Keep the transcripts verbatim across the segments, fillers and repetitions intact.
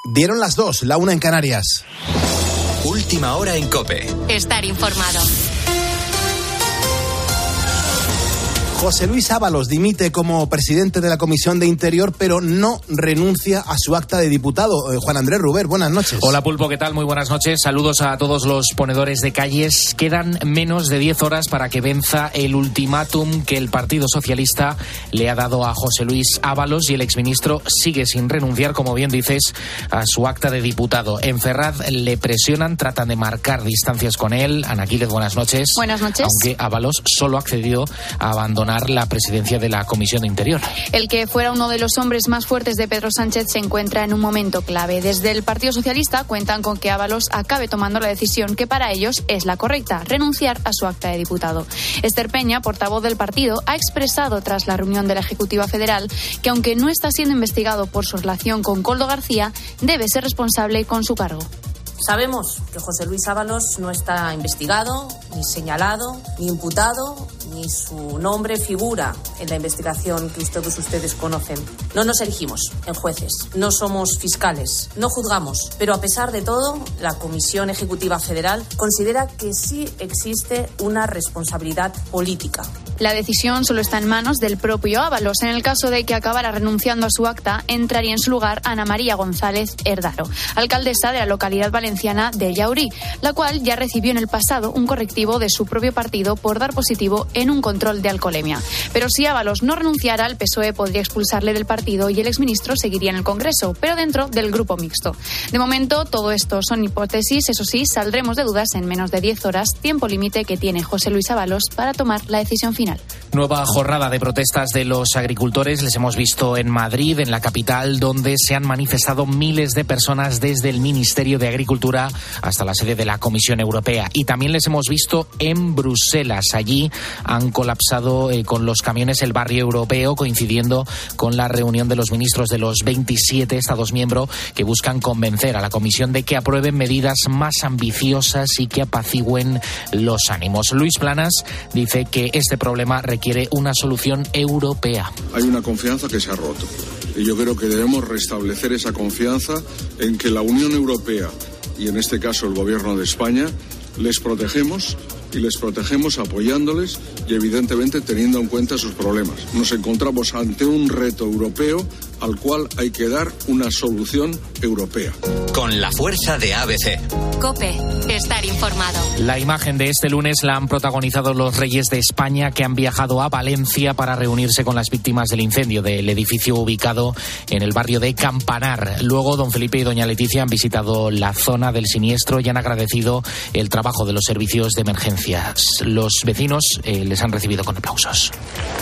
Dieron las dos, la una en Canarias. Última hora en COPE. Estar informado. José Luis Ábalos dimite como presidente de la Comisión de Interior, pero no renuncia a su acta de diputado. Eh, Juan Andrés Ruber, buenas noches. Hola Pulpo, ¿qué tal? Muy buenas noches. Saludos a todos los ponedores de calles. Quedan menos de diez horas para que venza el ultimátum que el Partido Socialista le ha dado a José Luis Ábalos, y el exministro sigue sin renunciar, como bien dices, a su acta de diputado. En Ferraz le presionan, tratan de marcar distancias con él. Ana Quílez, buenas noches. Buenas noches. Aunque Ábalos solo ha accedido a abandonar la presidencia de la Comisión de Interior. El que fuera uno de los hombres más fuertes de Pedro Sánchez se encuentra en un momento clave. Desde el Partido Socialista cuentan con que Ábalos acabe tomando la decisión que para ellos es la correcta: renunciar a su acta de diputado. Esther Peña, portavoz del partido, ha expresado tras la reunión de la Ejecutiva Federal que, aunque no está siendo investigado por su relación con Koldo García, debe ser responsable con su cargo. Sabemos que José Luis Ábalos no está investigado, ni señalado, ni imputado, ni su nombre figura en la investigación que todos ustedes conocen. No nos erigimos en jueces, no somos fiscales, no juzgamos, pero a pesar de todo, la Comisión Ejecutiva Federal considera que sí existe una responsabilidad política. La decisión solo está en manos del propio Ábalos. En el caso de que acabara renunciando a su acta, entraría en su lugar Ana María González Herdaro, alcaldesa de la localidad valenciana de Llaurí, la cual ya recibió en el pasado un correctivo de su propio partido por dar positivo en un control de alcoholemia. Pero si Ábalos no renunciara, el P S O E podría expulsarle del partido y el exministro seguiría en el Congreso, pero dentro del grupo mixto. De momento, todo esto son hipótesis. Eso sí, saldremos de dudas en menos de diez horas, tiempo límite que tiene José Luis Ábalos para tomar la decisión final. Nueva jornada de protestas de los agricultores. Les hemos visto en Madrid, en la capital, donde se han manifestado miles de personas desde el Ministerio de Agricultura hasta la sede de la Comisión Europea. Y también les hemos visto en Bruselas. Allí han colapsado eh, con los camiones el barrio europeo, coincidiendo con la reunión de los ministros de los veintisiete Estados miembros que buscan convencer a la Comisión de que aprueben medidas más ambiciosas y que apacigüen los ánimos. Luis Planas dice que este problema requiere una solución europea. Hay una confianza que se ha roto y yo creo que debemos restablecer esa confianza en que la Unión Europea y en este caso el Gobierno de España les protegemos y les protegemos apoyándoles y evidentemente teniendo en cuenta sus problemas. Nos encontramos ante un reto europeo al cual hay que dar una solución europea. Con la fuerza de A B C. COPE, estar informado. La imagen de este lunes la han protagonizado los reyes de España, que han viajado a Valencia para reunirse con las víctimas del incendio del edificio ubicado en el barrio de Campanar. Luego, don Felipe y doña Leticia han visitado la zona del siniestro y han agradecido el trabajo de los servicios de emergencia. Los vecinos eh, les han recibido con aplausos.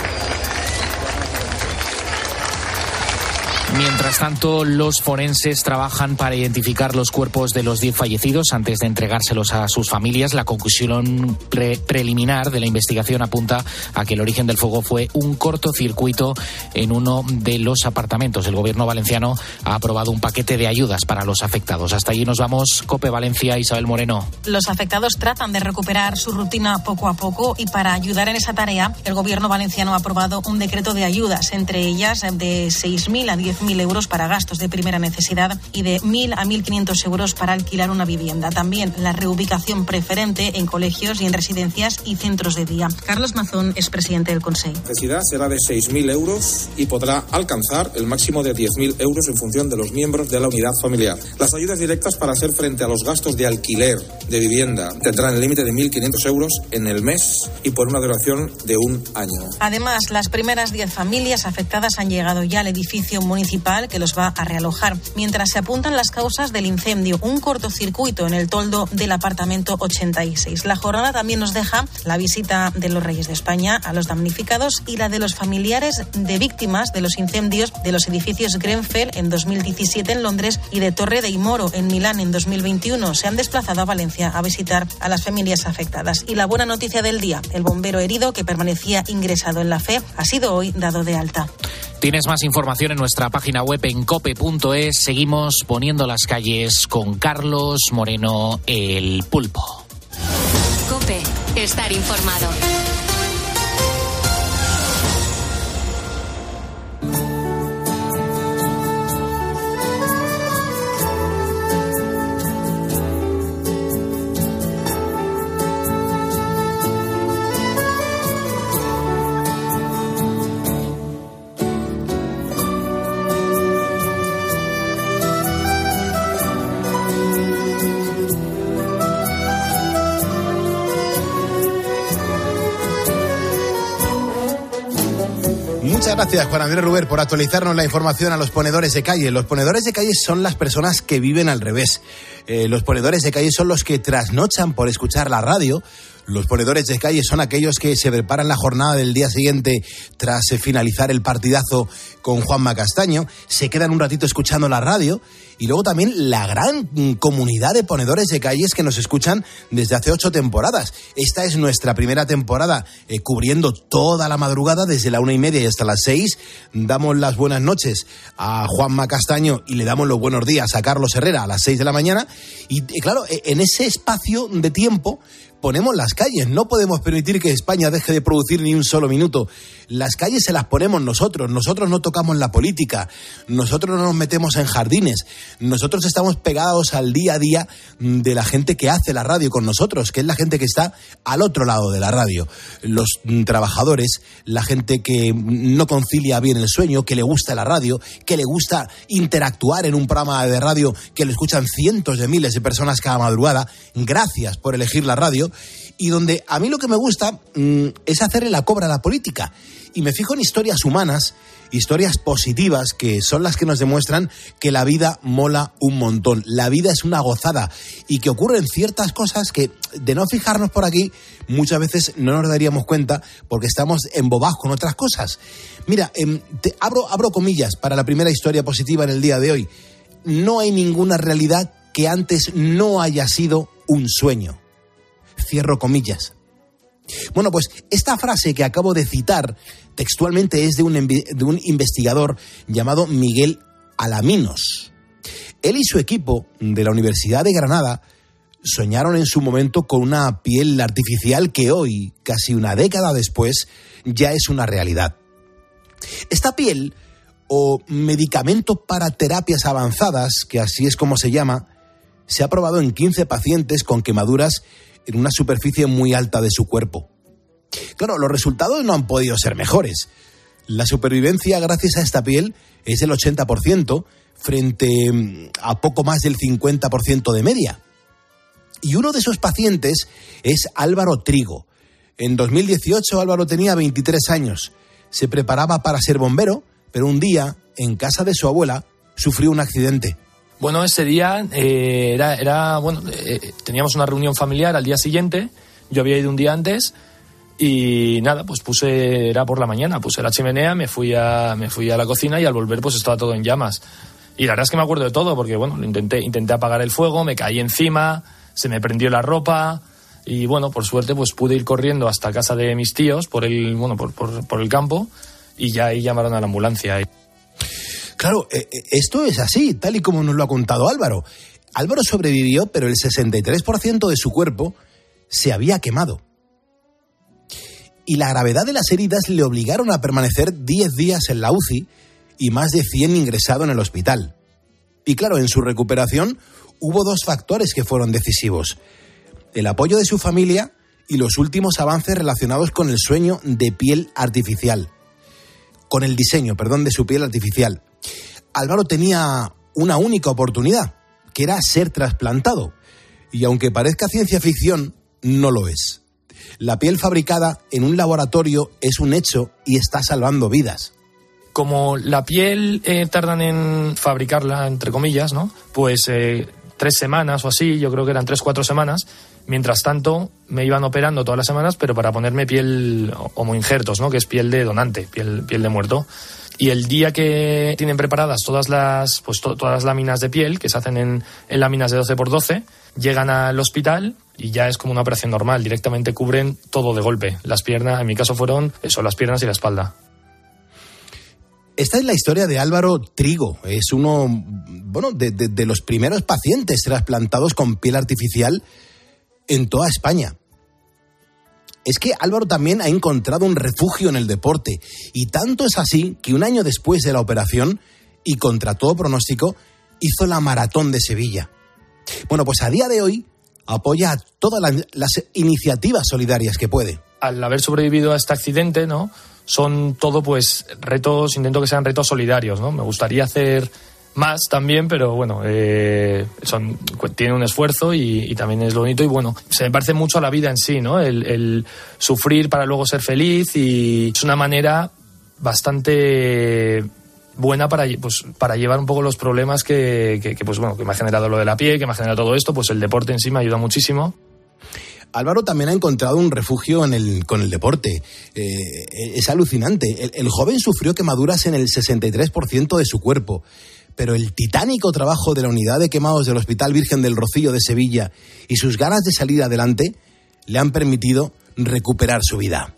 Mientras tanto, los forenses trabajan para identificar los cuerpos de los diez fallecidos antes de entregárselos a sus familias. La conclusión pre- preliminar de la investigación apunta a que el origen del fuego fue un cortocircuito en uno de los apartamentos. El gobierno valenciano ha aprobado un paquete de ayudas para los afectados. Hasta allí nos vamos. COPE Valencia, Isabel Moreno. Los afectados tratan de recuperar su rutina poco a poco y para ayudar en esa tarea, el gobierno valenciano ha aprobado un decreto de ayudas, entre ellas de seis mil a diez mil euros para gastos de primera necesidad y de mil a mil quinientos euros para alquilar una vivienda. También la reubicación preferente en colegios y en residencias y centros de día. Carlos Mazón es presidente del Consejo. La necesidad será de seis mil euros y podrá alcanzar el máximo de diez mil euros en función de los miembros de la unidad familiar. Las ayudas directas para hacer frente a los gastos de alquiler de vivienda tendrán el límite de mil quinientos euros en el mes y por una duración de un año. Además, las primeras diez familias afectadas han llegado ya al edificio municipal que los va a realojar, mientras se apuntan las causas del incendio, un cortocircuito en el toldo del apartamento ochenta y seis. La jornada también nos deja la visita de los Reyes de España a los damnificados y la de los familiares de víctimas de los incendios de los edificios Grenfell en dos mil diecisiete en Londres y de Torre dei Moro en Milán en dos mil veintiuno. Se han desplazado a Valencia a visitar a las familias afectadas. Y la buena noticia del día, el bombero herido que permanecía ingresado en la F E ha sido hoy dado de alta. Tienes más información en nuestra página web en cope punto es. Seguimos poniendo las calles con Carlos Moreno, el Pulpo. COPE, estar informado. gracias, Juan Andrés Ruber, por actualizarnos la información a los ponedores de calle. Los ponedores de calle son las personas que viven al revés. Eh, los ponedores de calle son los que trasnochan por escuchar la radio. Los ponedores de calle son aquellos que se preparan la jornada del día siguiente tras finalizar el partidazo con Juanma Castaño, se quedan un ratito escuchando la radio, y luego también la gran comunidad de ponedores de calles que nos escuchan desde hace ocho temporadas. Esta es nuestra primera temporada eh, cubriendo toda la madrugada desde la una y media y hasta las seis. Damos las buenas noches a Juanma Castaño y le damos los buenos días a Carlos Herrera a las seis de la mañana. Y eh, claro, en ese espacio de tiempo ponemos las calles. No podemos permitir que España deje de producir ni un solo minuto. Las calles se las ponemos nosotros. Nosotros no tocamos la política. Nosotros no nos metemos en jardines. Nosotros estamos pegados al día a día de la gente que hace la radio con nosotros, que es la gente que está al otro lado de la radio. Los trabajadores, la gente que no concilia bien el sueño, que le gusta la radio, que le gusta interactuar en un programa de radio que lo escuchan cientos de miles de personas cada madrugada. Gracias por elegir la radio. Y donde a mí lo que me gusta mmm, es hacerle la cobra a la política. Y me fijo en historias humanas, historias positivas, que son las que nos demuestran que la vida mola un montón. La vida es una gozada y que ocurren ciertas cosas que, de no fijarnos por aquí, muchas veces no nos daríamos cuenta porque estamos embobados con otras cosas. Mira, eh, te abro, abro comillas para la primera historia positiva en el día de hoy. No hay ninguna realidad que antes no haya sido un sueño. Cierro comillas. Bueno, pues esta frase que acabo de citar textualmente es de un, de un investigador llamado Miguel Alaminos. Él y su equipo de la Universidad de Granada soñaron en su momento con una piel artificial que hoy, casi una década después, ya es una realidad. Esta piel, o medicamento para terapias avanzadas, que así es como se llama, se ha probado en quince pacientes con quemaduras en una superficie muy alta de su cuerpo. Claro, los resultados no han podido ser mejores. La supervivencia gracias a esta piel es del ochenta por ciento frente a poco más del cincuenta por ciento de media. Y uno de esos pacientes es Álvaro Trigo. En dos mil dieciocho Álvaro tenía veintitrés años. Se preparaba para ser bombero, pero un día, en casa de su abuela, sufrió un accidente. Bueno, ese día eh, era, era bueno, eh, teníamos una reunión familiar al día siguiente, yo había ido un día antes y nada, pues puse, era por la mañana, puse la chimenea, me fui a, me fui a la cocina y al volver pues estaba todo en llamas. Y la verdad es que me acuerdo de todo porque bueno, intenté, intenté apagar el fuego, me caí encima, se me prendió la ropa y bueno, por suerte pues pude ir corriendo hasta casa de mis tíos por el, bueno, por, por, por el campo y ya ahí llamaron a la ambulancia. Claro, esto es así, tal y como nos lo ha contado Álvaro. Álvaro sobrevivió, pero el sesenta y tres por ciento de su cuerpo se había quemado. Y la gravedad de las heridas le obligaron a permanecer diez días en la U C I y más de cien ingresado en el hospital. Y claro, en su recuperación hubo dos factores que fueron decisivos: el apoyo de su familia y los últimos avances relacionados con el sueño de piel artificial. Con el diseño, perdón, de su piel artificial. Álvaro tenía una única oportunidad, que era ser trasplantado. Y aunque parezca ciencia ficción, no lo es. La piel fabricada en un laboratorio es un hecho y está salvando vidas. Como la piel eh, tardan en fabricarla, entre comillas, ¿no? Pues eh, tres semanas o así, yo creo que eran tres, cuatro semanas. Mientras tanto, me iban operando todas las semanas, pero para ponerme piel homoinjertos, ¿no? Que es piel de donante, piel, piel de muerto. Y el día que tienen preparadas todas las, pues to, todas las láminas de piel, que se hacen en, en láminas de doce por doce, llegan al hospital y ya es como una operación normal. Directamente cubren todo de golpe. Las piernas, en mi caso fueron eso, las piernas y la espalda. Esta es la historia de Álvaro Trigo. Es uno, bueno, de, de, de los primeros pacientes trasplantados con piel artificial en toda España. Es que Álvaro también ha encontrado un refugio en el deporte, y tanto es así que un año después de la operación, y contra todo pronóstico, hizo la maratón de Sevilla. Bueno, pues a día de hoy apoya a todas las, las iniciativas solidarias que puede. Al haber sobrevivido a este accidente, ¿no? Son todo pues retos, intento que sean retos solidarios, ¿no? Me gustaría hacer más también, pero bueno, eh, son, tiene un esfuerzo y, y también es lo bonito. Y bueno, se me parece mucho a la vida en sí, ¿no? El, el sufrir para luego ser feliz, y es una manera bastante buena para, pues, para llevar un poco los problemas que, que, que, pues, bueno, que me ha generado lo de la piel, que me ha generado todo esto. Pues el deporte en sí me ayuda muchísimo. Álvaro también ha encontrado un refugio en el, con el deporte. Eh, es alucinante. El, el joven sufrió quemaduras en el sesenta y tres por ciento de su cuerpo, pero el titánico trabajo de la unidad de quemados del Hospital Virgen del Rocío de Sevilla y sus ganas de salir adelante le han permitido recuperar su vida.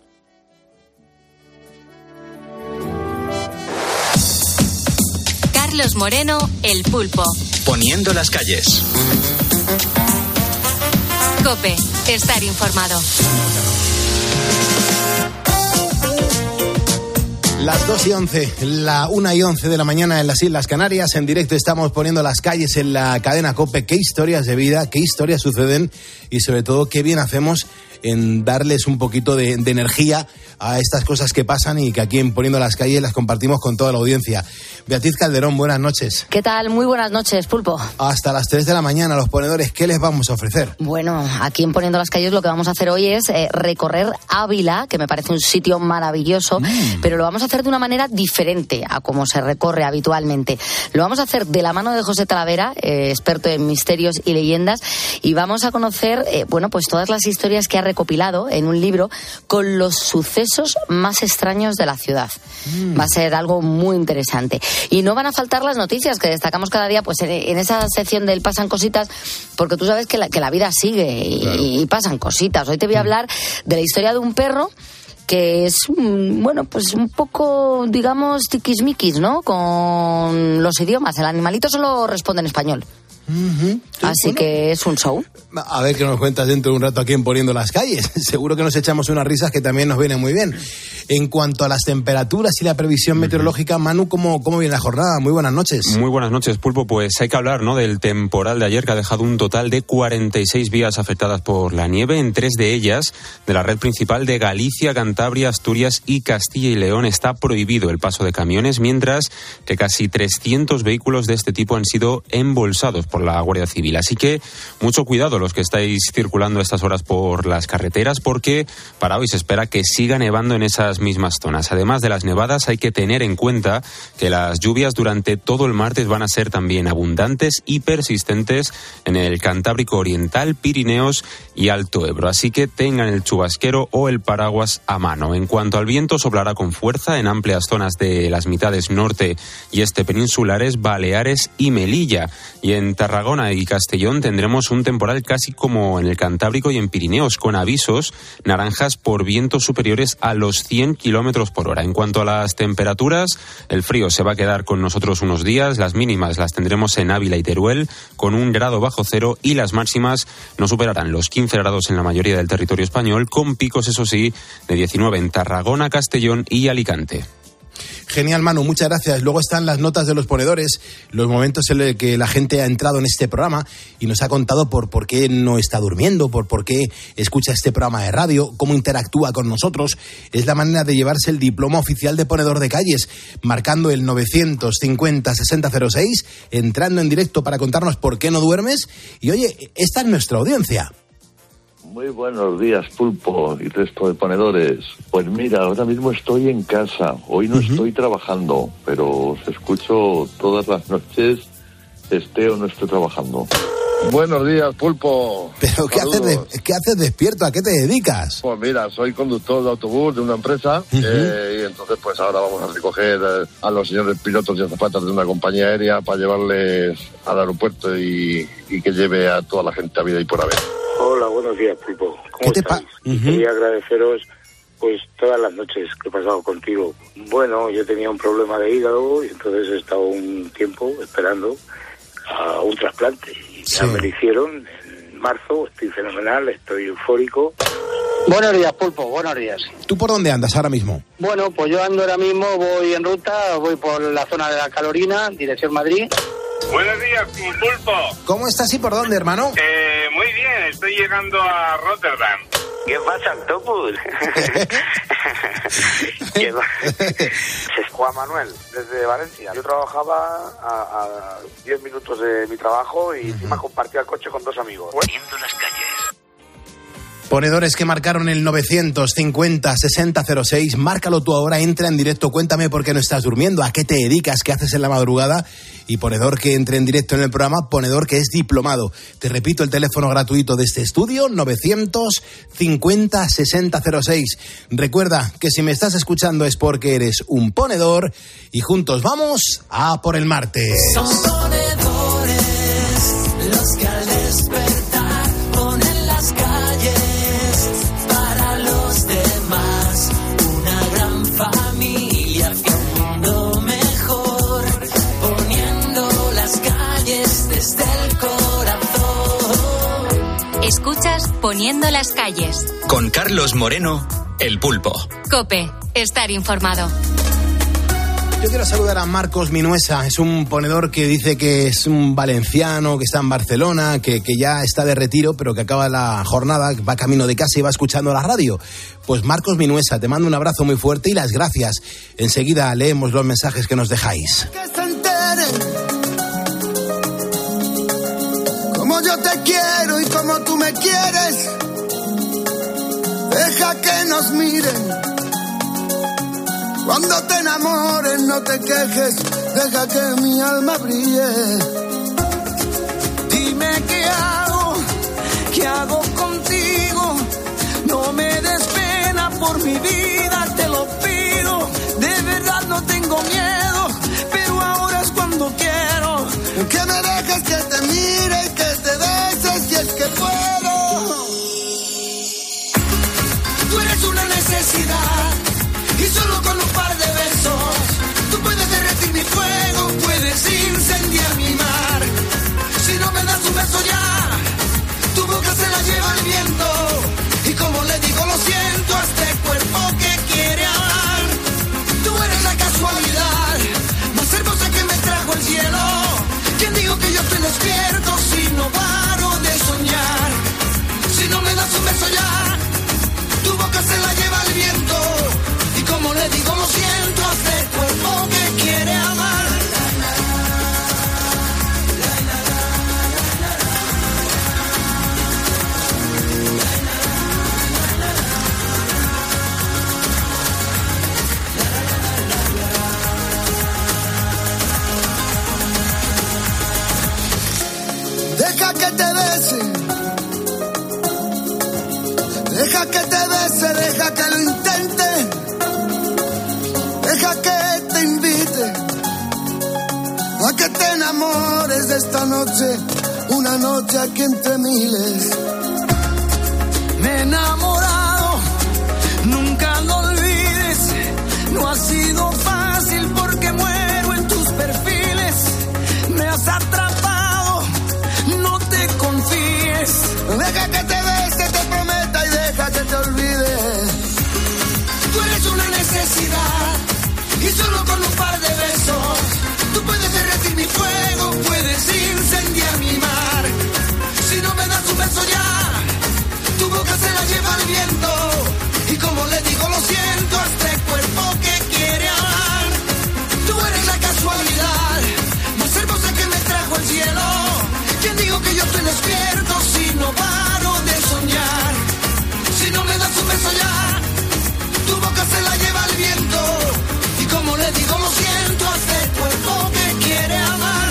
Carlos Moreno, El Pulpo. Poniendo las calles. COPE, estar informado. Las dos y once, la una y once de la mañana en las Islas Canarias. En directo estamos poniendo las calles en la cadena COPE. Qué historias de vida, qué historias suceden y sobre todo qué bien hacemos en darles un poquito de, de energía a estas cosas que pasan y que aquí en Poniendo las Calles las compartimos con toda la audiencia. Beatriz Calderón, buenas noches. ¿Qué tal? Muy buenas noches, Pulpo. Hasta las tres de la mañana, los ponedores, ¿qué les vamos a ofrecer? Bueno, aquí en Poniendo las Calles lo que vamos a hacer hoy es eh, recorrer Ávila, que me parece un sitio maravilloso, mm. pero lo vamos a hacer de una manera diferente a como se recorre habitualmente. Lo vamos a hacer de la mano de José Talavera, eh, experto en misterios y leyendas, y vamos a conocer, eh, bueno, pues todas las historias que ha recopilado en un libro con los sucesos más extraños de la ciudad. Mm. Va a ser algo muy interesante. Y no van a faltar las noticias que destacamos cada día, pues en, en esa sección del Pasan Cositas, porque tú sabes que la, que la vida sigue y, claro. y pasan cositas. Hoy te voy a hablar de la historia de un perro que es, bueno, pues un poco, digamos, tiquismiquis, ¿no? Con los idiomas. El animalito solo responde en español. Uh-huh. Así bueno, que es un show. A ver qué nos cuentas dentro de un rato aquí en Poniendo las Calles. Seguro que nos echamos unas risas que también nos vienen muy bien. En cuanto a las temperaturas y la previsión uh-huh. meteorológica, Manu, ¿cómo, ¿cómo viene la jornada? Muy buenas noches. Muy buenas noches, Pulpo. Pues hay que hablar, ¿no?, del temporal de ayer, que ha dejado un total de cuarenta y seis vías afectadas por la nieve. En tres de ellas, de la red principal de Galicia, Cantabria, Asturias y Castilla y León, está prohibido el paso de camiones, mientras que casi trescientos vehículos de este tipo han sido embolsados por la Guardia Civil. Así que mucho cuidado los que estáis circulando a estas horas por las carreteras, porque para hoy se espera que siga nevando en esas mismas zonas. Además de las nevadas, hay que tener en cuenta que las lluvias durante todo el martes van a ser también abundantes y persistentes en el Cantábrico Oriental, Pirineos y Alto Ebro. Así que tengan el chubasquero o el paraguas a mano. En cuanto al viento, soplará con fuerza en amplias zonas de las mitades norte y este peninsulares, Baleares y Melilla. Y en Tarragona y Castellón tendremos un temporal casi como en el Cantábrico y en Pirineos, con avisos naranjas por vientos superiores a los cien kilómetros por hora. En cuanto a las temperaturas, el frío se va a quedar con nosotros unos días. Las mínimas las tendremos en Ávila y Teruel con un grado bajo cero, y las máximas no superarán los quince grados en la mayoría del territorio español, con picos, eso sí, de diecinueve en Tarragona, Castellón y Alicante. Genial, Manu, muchas gracias. Luego están las notas de los ponedores, los momentos en los que la gente ha entrado en este programa y nos ha contado por, por qué no está durmiendo, por, por qué escucha este programa de radio, cómo interactúa con nosotros. Es la manera de llevarse el diploma oficial de ponedor de calles, marcando el novecientos cincuenta sesenta cero seis, entrando en directo para contarnos por qué no duermes. Y oye, esta es nuestra audiencia. Muy buenos días, Pulpo y resto de ponedores. Pues mira, ahora mismo estoy en casa. Hoy no uh-huh. estoy trabajando, pero os escucho todas las noches, esté o no esté trabajando. Buenos días, Pulpo. ¿Pero qué haces, de, qué haces despierto? ¿A qué te dedicas? Pues mira, soy conductor de autobús de una empresa uh-huh. eh, y entonces pues ahora vamos a recoger eh, a los señores pilotos y azafatas de una compañía aérea para llevarles al aeropuerto y, y que lleve a toda la gente a vida y por haber. Hola, buenos días, Pulpo. ¿Cómo ¿Qué te estáis? pa- uh-huh. Quería agradeceros pues todas las noches que he pasado contigo. Bueno, yo tenía un problema de hígado y entonces he estado un tiempo esperando a un trasplante. Y sí. ya me lo hicieron en marzo, estoy fenomenal, estoy eufórico. Buenos días, Pulpo, buenos días. ¿Tú por dónde andas ahora mismo? Bueno, pues yo ando ahora mismo, voy en ruta, voy por la zona de la Calorina, dirección Madrid. Buenos días, Pulpo. ¿Cómo estás y por dónde, hermano? Eh, muy bien, estoy llegando a Rotterdam. ¿Qué pasa, Octopus? ¿Qué es Juan Manuel, desde Valencia. Yo trabajaba a diez minutos de mi trabajo y uh-huh. encima compartía el coche con dos amigos. Poniendo las calles. Ponedores que marcaron el novecientos cincuenta sesenta cero seis, márcalo tú ahora, entra en directo, cuéntame por qué no estás durmiendo, a qué te dedicas, qué haces en la madrugada. Y ponedor que entre en directo en el programa, ponedor que es diplomado. Te repito el teléfono gratuito de este estudio, novecientos cincuenta sesenta cero seis. Recuerda que si me estás escuchando es porque eres un ponedor y juntos vamos a por el martes. Son ponedores los que al despertar ponen las calles para los demás, una gran familia hacia un mundo mejor, poniendo las calles desde el corazón. Escuchas Poniendo las calles con Carlos Moreno, el Pulpo. COPE, estar informado. Yo quiero saludar a Marcos Minuesa, es un ponedor que dice que es un valenciano, que está en Barcelona, que, que ya está de retiro, pero que acaba la jornada, va camino de casa y va escuchando la radio. Pues Marcos Minuesa, te mando un abrazo muy fuerte y las gracias. Enseguida leemos los mensajes que nos dejáis. Que se enteren como yo te quiero y como tú me quieres. Deja que nos miren. Cuando te enamores no te quejes, deja que mi alma brille. Dime qué hago, qué hago contigo. No me des pena por mi vida, te lo pido. De verdad no tengo miedo, pero ahora es cuando quiero. Que me dejes que te mire y que te beses si es que puedo. Tú eres una necesidad. Y solo con un par de besos tú puedes derretir mi fuego, puedes incendiar mi mar. Si no me das un beso ya, tu boca se la lleva el viento. Y como le digo lo siento a este cuerpo que quiere amar. Tú eres la casualidad más hermosa que me trajo el cielo. ¿Quién digo que yo estoy despierto si no paro de soñar? Si no me das un beso ya, tu boca se la lleva el viento. Y como le digo lo siento a este cuerpo que quiere amar. Deja que te bese, deja que te bese, deja que lo intente. Deja que te invite a que te enamores de esta noche, una noche aquí entre miles. Me he enamorado, nunca lo olvides. No ha sido fácil porque muero en tus perfiles. Me has atrapado, no te confíes. Deja que te bese, te prometa y deja que te olvides. Tú eres una necesidad. Y solo con un par de besos tú puedes derretir mi fuego, puedes incendiar mi mar. Si no me das un beso ya, tu boca se la lleva el viento. Y como le digo lo siento a este cuerpo que quiere amar. Tú eres la casualidad más hermosa que me trajo el cielo. ¿Quién digo que yo estoy despierto si no paro de soñar? Si no me das un beso ya, tu boca se la lleva el viento. Como le digo lo siento a este cuerpo que quiere amar.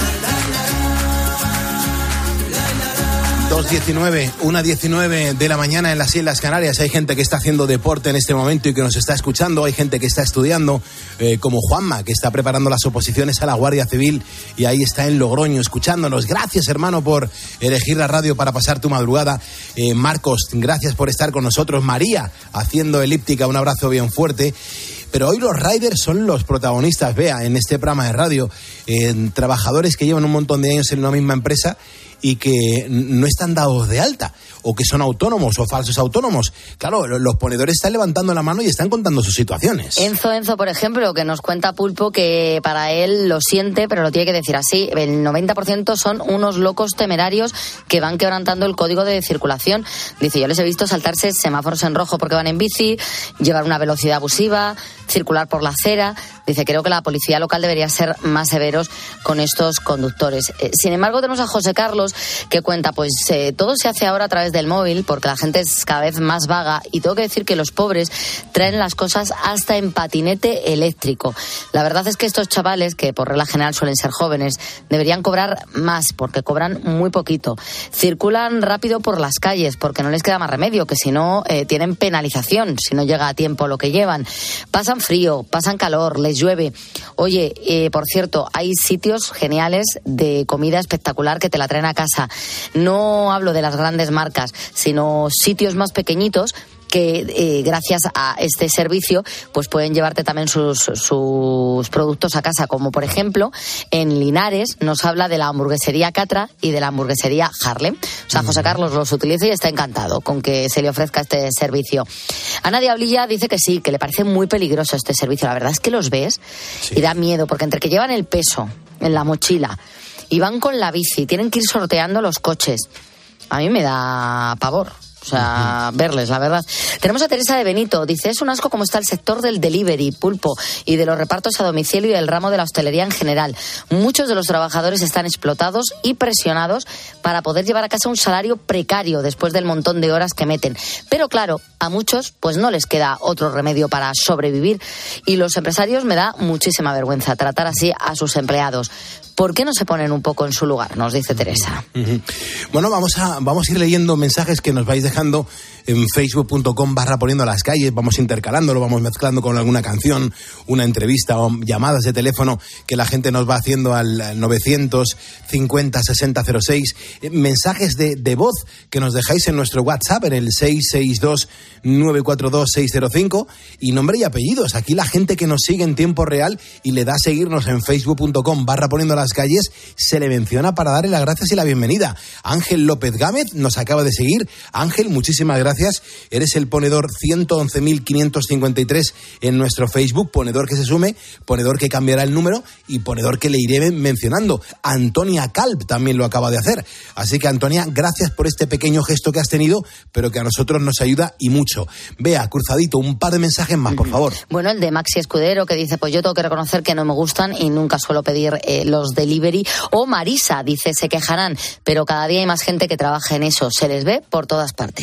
dos diecinueve, una diecinueve de la mañana en las Islas Canarias. Hay gente que está haciendo deporte en este momento y que nos está escuchando. Hay gente que está estudiando, eh, como Juanma, que está preparando las oposiciones a la Guardia Civil y ahí está en Logroño escuchándonos. Gracias, hermano, por elegir la radio para pasar tu madrugada. Eh, Marcos, gracias por estar con nosotros. María, haciendo elíptica, un abrazo bien fuerte. Pero hoy los riders son los protagonistas, vea, en este programa de radio. Eh, trabajadores que llevan un montón de años en una misma empresa y que no están dados de alta, o que son autónomos o falsos autónomos. Claro, los ponedores están levantando la mano y están contando sus situaciones. Enzo, Enzo, por ejemplo, que nos cuenta Pulpo que para él lo siente, pero lo tiene que decir así. El noventa por ciento son unos locos temerarios que van quebrantando el código de circulación. Dice, yo les he visto saltarse semáforos en rojo porque van en bici, llevar una velocidad abusiva, circular por la acera. Dice, creo que la policía local debería ser más severos con estos conductores. Eh, sin embargo, tenemos a José Carlos, Fotos que cuenta, pues eh, todo se hace ahora a través del móvil porque la gente es cada vez más vaga y tengo que decir que los pobres traen las cosas hasta en patinete eléctrico. La verdad es que estos chavales, que por regla general suelen ser jóvenes, deberían cobrar más porque cobran muy poquito. Circulan rápido por las calles porque no les queda más remedio, que si no eh, tienen penalización si no llega a tiempo lo que llevan. Pasan frío, pasan calor, les llueve. Oye, eh, por cierto, hay sitios geniales de comida espectacular que te la traen a casa. No hablo de las grandes marcas, sino sitios más pequeñitos que eh, gracias a este servicio pues pueden llevarte también sus, sus productos a casa, como por ejemplo en Linares nos habla de la hamburguesería Catra y de la hamburguesería Harlem. O sea, José Carlos los utiliza y está encantado con que se le ofrezca este servicio. Ana Diablilla dice que sí, que le parece muy peligroso este servicio. La verdad es que los ves sí. y da miedo, porque entre que llevan el peso en la mochila y van con la bici, tienen que ir sorteando los coches, a mí me da pavor. O sea, verles, la verdad. Tenemos a Teresa de Benito. Dice, es un asco como está el sector del delivery, Pulpo, y de los repartos a domicilio y del ramo de la hostelería en general. Muchos de los trabajadores están explotados y presionados para poder llevar a casa un salario precario después del montón de horas que meten. Pero claro, a muchos pues no les queda otro remedio para sobrevivir. Y los empresarios, me da muchísima vergüenza tratar así a sus empleados. ¿Por qué no se ponen un poco en su lugar? Nos dice Teresa. Uh-huh. Bueno, vamos a, vamos a ir leyendo mensajes que nos vais dejando en facebook punto com barra poniendo las calles. Vamos intercalándolo, vamos mezclando con alguna canción, una entrevista o llamadas de teléfono que la gente nos va haciendo al novecientos cincuenta sesenta cero seis. Mensajes de, de voz que nos dejáis en nuestro WhatsApp en el seis seis dos nueve cuatro dos seis cero cinco y nombre y apellidos. Aquí la gente que nos sigue en tiempo real y le da a seguirnos en facebook punto com barra poniendo las calles, se le menciona para darle las gracias y la bienvenida. Ángel López Gámez nos acaba de seguir. Ángel, muchísimas gracias. Eres el ponedor ciento once mil quinientos cincuenta y tres en nuestro Facebook, ponedor que se sume, ponedor que cambiará el número y ponedor que le iré mencionando. Antonia Calp también lo acaba de hacer. Así que, Antonia, gracias por este pequeño gesto que has tenido, pero que a nosotros nos ayuda y mucho. Vea, cruzadito, un par de mensajes más, por favor. Bueno, el de Maxi Escudero, que dice, pues yo tengo que reconocer que no me gustan y nunca suelo pedir eh, los delivery. O Marisa dice, se quejarán, pero cada día hay más gente que trabaja en eso, se les ve por todas partes.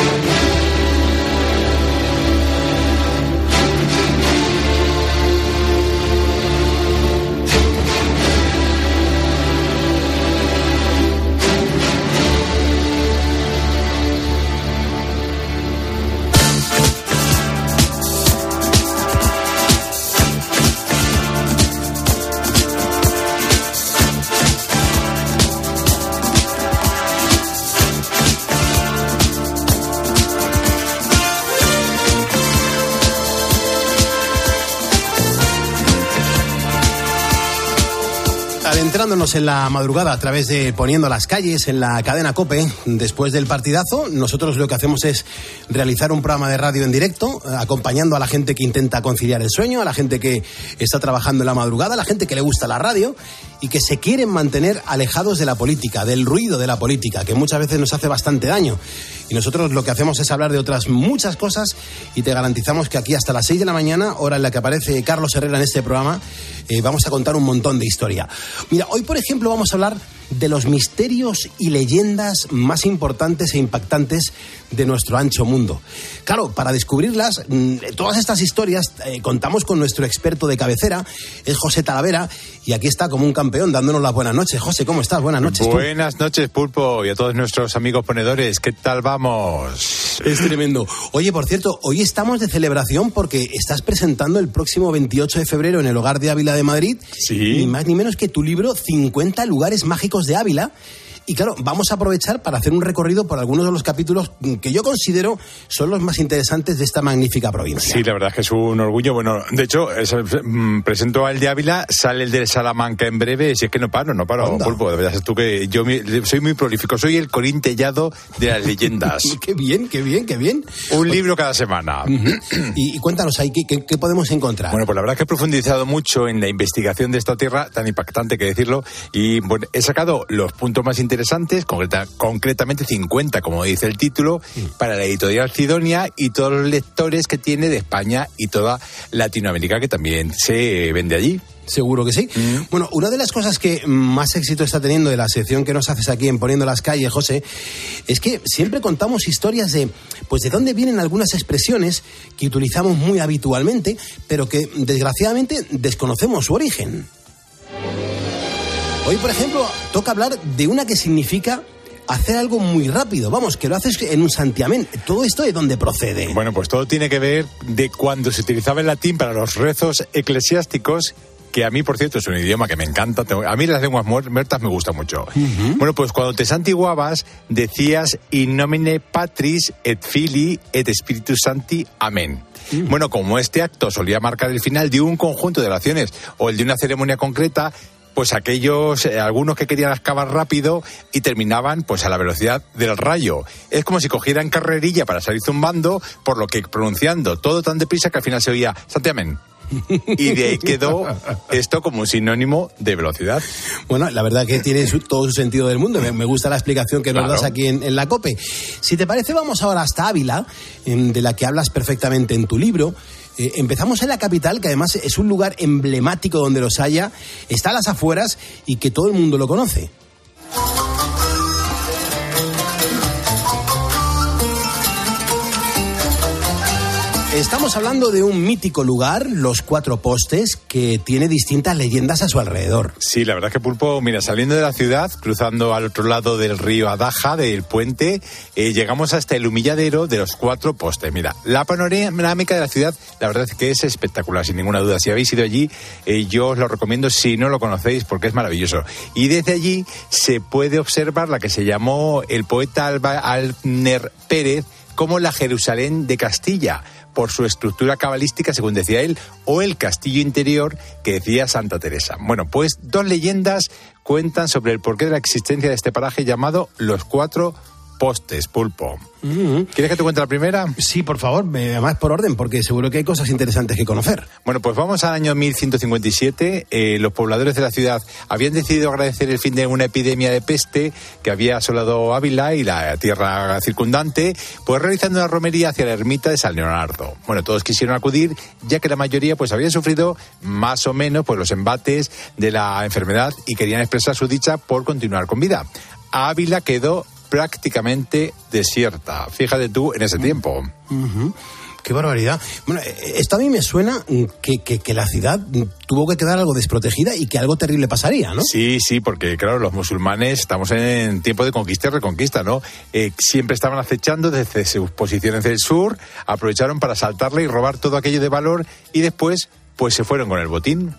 Adentrándonos en la madrugada a través de Poniendo las Calles en la cadena COPE, después del partidazo, nosotros lo que hacemos es realizar un programa de radio en directo, acompañando a la gente que intenta conciliar el sueño, a la gente que está trabajando en la madrugada, a la gente que le gusta la radio y que se quieren mantener alejados de la política, del ruido de la política, que muchas veces nos hace bastante daño. Y nosotros lo que hacemos es hablar de otras muchas cosas y te garantizamos que aquí hasta las seis de la mañana, hora en la que aparece Carlos Herrera en este programa, eh, vamos a contar un montón de historia. Mira, hoy por ejemplo vamos a hablar de los misterios y leyendas más importantes e impactantes de nuestro ancho mundo. Claro, para descubrirlas, todas estas historias, eh, contamos con nuestro experto de cabecera, es José Talavera, y aquí está como un campeón dándonos las buenas noches. José, ¿cómo estás? Buenas noches. Buenas noches, Pulpo, y a todos nuestros amigos ponedores. ¿Qué tal vamos? Es tremendo. Oye, por cierto, hoy estamos de celebración porque estás presentando el próximo veintiocho de febrero en el Hogar de Ávila de Madrid, sí, ni más ni menos que tu libro cincuenta lugares mágicos de Ávila. Y claro, vamos a aprovechar para hacer un recorrido por algunos de los capítulos que yo considero son los más interesantes de esta magnífica provincia. Sí, la verdad es que es un orgullo. Bueno, de hecho, es, mm, presento al de Ávila, sale el de Salamanca en breve, si es que no paro, no paro, Onda. Pulpo. De verdad, es tú que yo mi, soy muy prolífico, soy el Corín Tellado de las leyendas. Qué bien, qué bien, qué bien. Un libro cada semana. Uh-huh. y, y cuéntanos ahí, ¿qué, qué, ¿qué podemos encontrar? Bueno, pues la verdad es que he profundizado mucho en la investigación de esta tierra, tan impactante que decirlo, y bueno, he sacado los puntos más interesantes interesantes, concreta, concretamente cincuenta, como dice el título, para la editorial Sidonia y todos los lectores que tiene de España y toda Latinoamérica, que también se vende allí. Seguro que sí. Mm. Bueno, una de las cosas que más éxito está teniendo de la sección que nos haces aquí en Poniendo las Calles, José, es que siempre contamos historias de, pues, de dónde vienen algunas expresiones que utilizamos muy habitualmente, pero que desgraciadamente desconocemos su origen. Hoy, por ejemplo, toca hablar de una que significa hacer algo muy rápido, vamos, que lo haces en un santiamén. ¿Todo esto de dónde procede? Bueno, pues todo tiene que ver de cuando se utilizaba el latín para los rezos eclesiásticos, que a mí, por cierto, es un idioma que me encanta. A mí las lenguas muertas me gustan mucho. Uh-huh. Bueno, pues cuando te santiguabas, decías in nomine Patris et Filii et Spiritus Sancti, amén. Uh-huh. Bueno, como este acto solía marcar el final de un conjunto de oraciones o el de una ceremonia concreta, pues aquellos, eh, algunos que querían acabar rápido y terminaban pues a la velocidad del rayo. Es como si cogieran carrerilla para salir zumbando, por lo que pronunciando todo tan deprisa que al final se oía Santi Amén. Y de ahí quedó esto como un sinónimo de velocidad. Bueno, la verdad que tiene su, todo su sentido del mundo. Me, me gusta la explicación que claro. nos das aquí en, en la COPE. Si te parece, vamos ahora hasta Ávila, en, de la que hablas perfectamente en tu libro. Eh, empezamos en la capital, que además es un lugar emblemático donde los haya, está a las afueras y que todo el mundo lo conoce. Estamos hablando de un mítico lugar, Los Cuatro Postes, que tiene distintas leyendas a su alrededor. Sí, la verdad es que, Pulpo, mira, saliendo de la ciudad, cruzando al otro lado del río Adaja, del puente, eh, llegamos hasta el humilladero de Los Cuatro Postes. Mira, la panorámica de la ciudad, la verdad es que es espectacular, sin ninguna duda. Si habéis ido allí, eh, yo os lo recomiendo si no lo conocéis, porque es maravilloso. Y desde allí se puede observar la que se llamó el poeta Alba Alner Pérez como la Jerusalén de Castilla, por su estructura cabalística, según decía él, o el castillo interior que decía Santa Teresa. Bueno, pues dos leyendas cuentan sobre el porqué de la existencia de este paraje llamado Los Cuatro Postes, Pulpo. Mm-hmm. ¿Quieres que te cuente la primera? Sí, por favor, además por orden, porque seguro que hay cosas interesantes que conocer. Bueno, pues vamos al año mil ciento cincuenta y siete. Eh, los pobladores de la ciudad habían decidido agradecer el fin de una epidemia de peste que había asolado Ávila y la tierra circundante, pues realizando una romería hacia la ermita de San Leonardo. Bueno, todos quisieron acudir, ya que la mayoría pues habían sufrido más o menos pues los embates de la enfermedad y querían expresar su dicha por continuar con vida. Ávila quedó prácticamente desierta. Fíjate tú en ese tiempo. Uh-huh. ¡Qué barbaridad! Bueno, esto a mí me suena que, que, que la ciudad tuvo que quedar algo desprotegida y que algo terrible pasaría, ¿no? Sí, sí, porque claro, los musulmanes estamos en tiempo de conquista y reconquista, ¿no? Eh, siempre estaban acechando desde sus posiciones del sur, aprovecharon para asaltarle y robar todo aquello de valor y después, pues se fueron con el botín.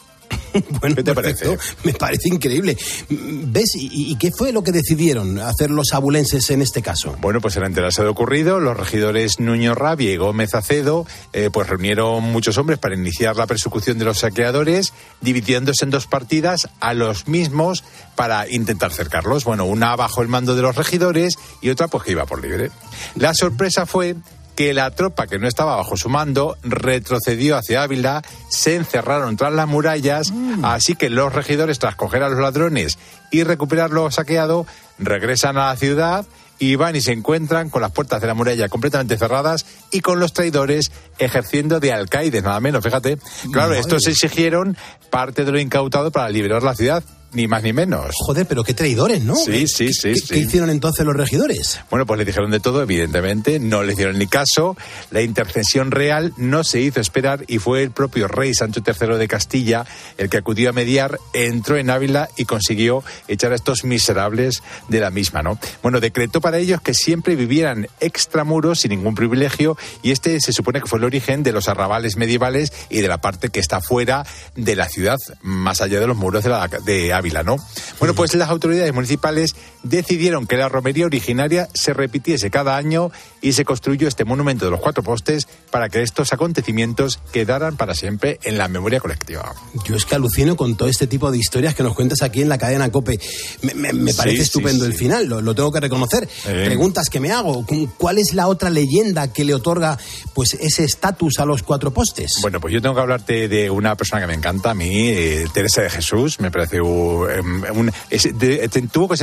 Bueno, ¿qué te perfecto. parece? Me parece increíble. ¿Ves? ¿Y, ¿Y qué fue lo que decidieron hacer los abulenses en este caso? Bueno, pues al enterarse de lo ocurrido, los regidores Nuño Rabia y Gómez Acedo eh, pues reunieron muchos hombres para iniciar la persecución de los saqueadores, dividiéndose en dos partidas a los mismos para intentar cercarlos. Bueno, una bajo el mando de los regidores y otra pues que iba por libre. La sorpresa fue que la tropa que no estaba bajo su mando retrocedió hacia Ávila, se encerraron tras las murallas, mm. así que los regidores, tras coger a los ladrones y recuperar lo saqueado, regresan a la ciudad y van y se encuentran con las puertas de la muralla completamente cerradas y con los traidores ejerciendo de alcaides, nada menos, fíjate. Claro, Madre. Estos exigieron parte de lo incautado para liberar la ciudad. Ni más ni menos. Joder, pero qué traidores, ¿no? Sí, sí, sí. ¿Qué, sí. ¿Qué hicieron entonces los regidores? Bueno, pues le dijeron de todo, evidentemente. No le hicieron ni caso. La intercesión real no se hizo esperar y fue el propio rey Sancho tercero de Castilla el que acudió a mediar, entró en Ávila y consiguió echar a estos miserables de la misma, ¿no? Bueno, decretó para ellos que siempre vivieran extramuros sin ningún privilegio y este se supone que fue el origen de los arrabales medievales y de la parte que está fuera de la ciudad, más allá de los muros de, la, de Ávila, ¿no? Bueno, pues las autoridades municipales decidieron que la romería originaria se repitiese cada año y se construyó este monumento de los Cuatro Postes para que estos acontecimientos quedaran para siempre en la memoria colectiva. Yo es que alucino con todo este tipo de historias que nos cuentas aquí en la cadena COPE. Me, me, me parece sí, estupendo sí, el sí. final, lo, lo tengo que reconocer. Eh. Preguntas que me hago, ¿cuál es la otra leyenda que le otorga pues ese estatus a los Cuatro Postes? Bueno, pues yo tengo que hablarte de una persona que me encanta a mí, eh, Teresa de Jesús, me parece un, un, es, de, de, tuvo que ser un hilo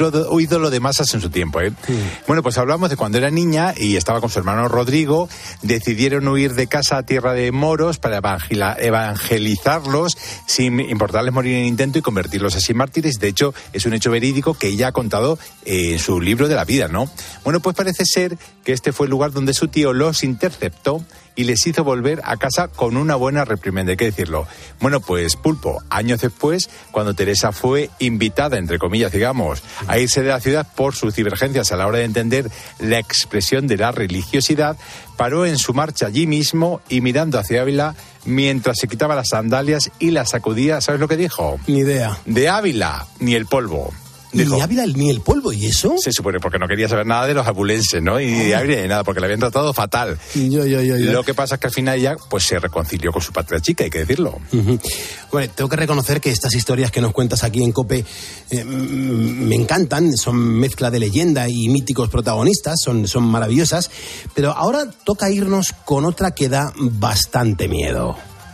ídolo, ídolo de masas en su tiempo, ¿eh? Sí. Bueno, pues hablamos de cuando era niña y estaba con su hermano Rodrigo, decidieron huir de casa a tierra de moros para evangelizarlos sin importarles morir en intento y convertirlos así en mártires. De hecho, es un hecho verídico que ella ha contado eh, en su libro de la vida, ¿no? Bueno, pues parece ser que este fue el lugar donde su tío los interceptó y les hizo volver a casa con una buena reprimenda, hay que decirlo. Bueno, pues Pulpo, años después, cuando Teresa fue invitada, entre comillas, digamos, a irse de la ciudad por sus divergencias a la hora de entender la expresión de la religiosidad, paró en su marcha allí mismo y mirando hacia Ávila, mientras se quitaba las sandalias y las sacudía, ¿sabes lo que dijo? Ni idea. De Ávila, ni el polvo. Dijo, ¿ni Ávila ni el polvo? ¿Y eso? Se supone porque no quería saber nada de los abulenses, ¿no? Y de Ávila ni nada, porque le habían tratado fatal. Yo, yo, yo, yo. Lo que pasa es que al final ella pues se reconcilió con su patria chica, hay que decirlo. Uh-huh. Bueno, tengo que reconocer que estas historias que nos cuentas aquí en COPE eh, me encantan, son mezcla de leyenda y míticos protagonistas, son, son maravillosas, pero ahora toca irnos con otra que da bastante miedo.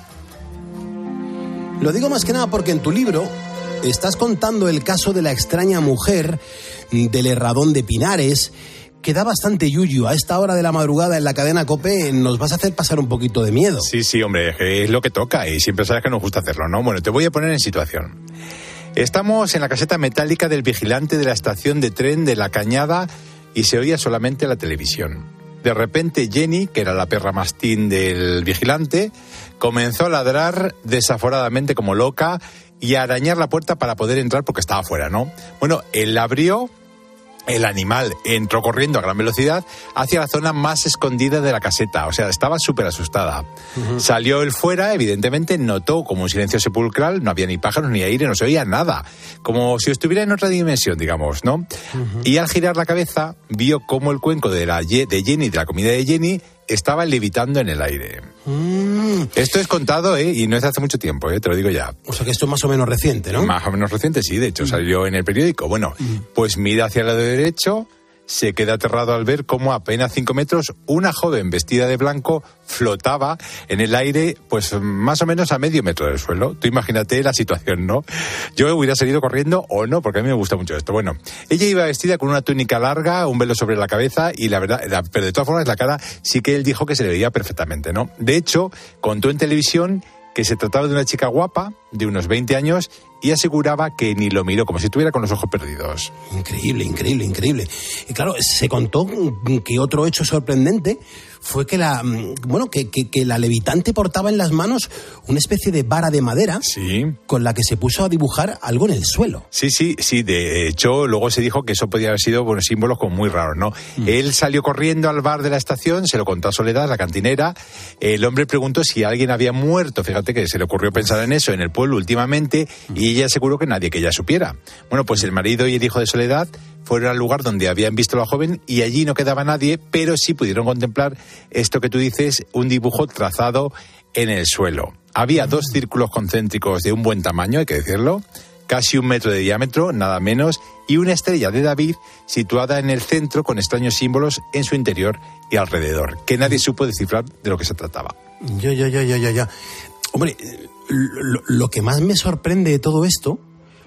Lo digo más que nada porque en tu libro estás contando el caso de la extraña mujer del Herradón de Pinares, que da bastante yuyu. A esta hora de la madrugada en la cadena COPE nos vas a hacer pasar un poquito de miedo. Sí, sí, hombre, es lo que toca y siempre sabes que nos gusta hacerlo, ¿no? Bueno, te voy a poner en situación. Estamos en la caseta metálica del vigilante de la estación de tren de La Cañada y se oía solamente la televisión. De repente Jenny, que era la perra mastín del vigilante, comenzó a ladrar desaforadamente como loca y a arañar la puerta para poder entrar porque estaba fuera, ¿no? Bueno, él la abrió, el animal entró corriendo a gran velocidad hacia la zona más escondida de la caseta, o sea, estaba súper asustada. Uh-huh. Salió él fuera, evidentemente notó como un silencio sepulcral, no había ni pájaros ni aire, no se oía nada, como si estuviera en otra dimensión, digamos, ¿no? Uh-huh. Y al girar la cabeza, vio cómo el cuenco de, la, de Jenny, de la comida de Jenny, estaba levitando en el aire. Mm. Esto es contado, ¿eh? Y no es de hace mucho tiempo, ¿eh? Te lo digo ya. O sea que esto es más o menos reciente, ¿no? Más o menos reciente, sí. De hecho, mm. salió en el periódico. Bueno, mm. pues mira hacia el lado derecho, se queda aterrado al ver cómo a apenas cinco metros una joven vestida de blanco flotaba en el aire, pues más o menos a medio metro del suelo. Tú imagínate la situación, ¿no? Yo hubiera salido corriendo o no, porque a mí me gusta mucho esto. Bueno, ella iba vestida con una túnica larga, un velo sobre la cabeza y la verdad, la, pero de todas formas la cara sí que él dijo que se le veía perfectamente, ¿no? De hecho, contó en televisión que se trataba de una chica guapa, de unos veinte años, y aseguraba que ni lo miró, como si estuviera con los ojos perdidos. Increíble, increíble, increíble. Y claro, se contó que otro hecho sorprendente fue que la bueno que, que, que la levitante portaba en las manos una especie de vara de madera, sí, con la que se puso a dibujar algo en el suelo. Sí, sí, sí. De hecho, luego se dijo que eso podía haber sido bueno, símbolos como muy raros, ¿no? Mm. Él salió corriendo al bar de la estación, se lo contó a Soledad, la cantinera. El hombre preguntó si alguien había muerto. Fíjate que se le ocurrió pensar en eso en el pueblo últimamente, mm. y ella aseguró que nadie que ella supiera. Bueno, pues el marido y el hijo de Soledad fueron al lugar donde habían visto a la joven y allí no quedaba nadie, pero sí pudieron contemplar esto que tú dices, un dibujo trazado en el suelo. Había dos círculos concéntricos de un buen tamaño, hay que decirlo, casi un metro de diámetro, nada menos, y una estrella de David situada en el centro con extraños símbolos en su interior y alrededor, que nadie supo descifrar de lo que se trataba. Ya, ya, ya, ya, ya, ya. Hombre, lo, lo que más me sorprende de todo esto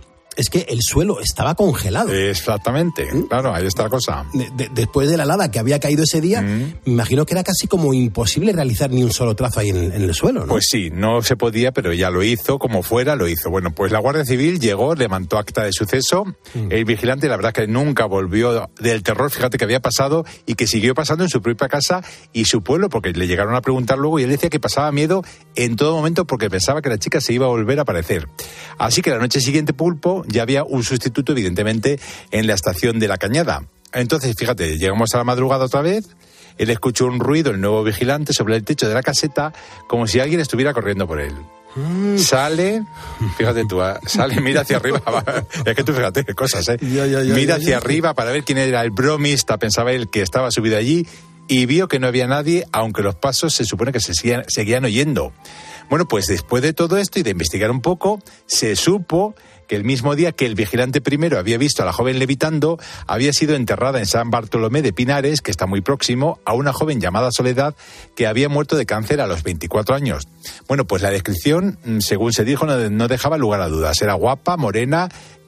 es que el suelo estaba congelado. Exactamente, ¿Mm? Claro, ahí está la cosa. De, de, después de la helada que había caído ese día, ¿Mm? me imagino que era casi como imposible realizar ni un solo trazo ahí en, en el suelo, ¿no? Pues sí, no se podía, pero ya lo hizo, como fuera, lo hizo. Bueno, pues la Guardia Civil llegó, levantó acta de suceso. ¿Mm? El vigilante, la verdad es que nunca volvió del terror, fíjate que había pasado y que siguió pasando en su propia casa y su pueblo, porque le llegaron a preguntar luego y él decía que pasaba miedo en todo momento porque pensaba que la chica se iba a volver a aparecer. Así que la noche siguiente, Pulpo, ya había un sustituto, evidentemente, en la estación de La Cañada. Entonces, fíjate, llegamos a la madrugada otra vez, él escuchó un ruido, el nuevo vigilante, sobre el techo de la caseta, como si alguien estuviera corriendo por él. Mm. Sale, fíjate tú, sale, mira hacia arriba, es que tú fíjate qué cosas, ¿eh? Ya, ya, ya, mira ya, ya, hacia ya. arriba para ver quién era el bromista, pensaba él que estaba subido allí, y vio que no había nadie, aunque los pasos se supone que se seguían, seguían oyendo. Bueno, pues después de todo esto y de investigar un poco, se supo que el mismo día que el vigilante primero había visto a la joven levitando, había sido enterrada en San Bartolomé de Pinares, que está muy próximo, a una joven llamada Soledad, que había muerto de cáncer a los veinticuatro años. Bueno, pues la descripción, según se dijo, no, no dejaba lugar a dudas. Era guapa, morena,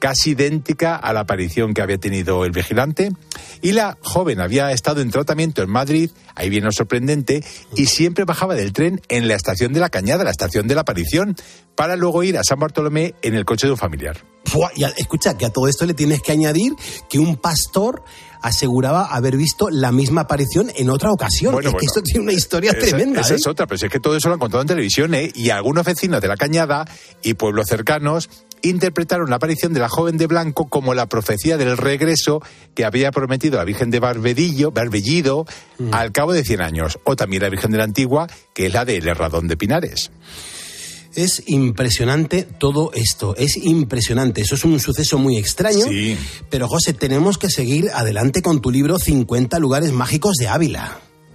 casi idéntica a la aparición que había tenido el vigilante. Y la joven había estado en tratamiento en Madrid, ahí viene lo sorprendente, y siempre bajaba del tren en la estación de La Cañada, la estación de la aparición, para luego ir a San Bartolomé en el coche de un familiar. Y a, escucha, que a todo esto le tienes que añadir que un pastor aseguraba haber visto la misma aparición en otra ocasión. Bueno, es bueno, que esto tiene una historia esa, tremenda. Esa ¿eh? es otra, pero es que todo eso lo han contado en televisión, ¿eh? Y algunos vecinos de La Cañada y pueblos cercanos interpretaron la aparición de la joven de blanco como la profecía del regreso que había prometido la Virgen de Barbedillo, Barbellido mm. al cabo de cien años. O también la Virgen de la Antigua, que es la del Herradón de Pinares. Es impresionante todo esto, es impresionante. Eso es un suceso muy extraño. Sí. Pero, José, tenemos que seguir adelante con tu libro cincuenta lugares mágicos de Ávila.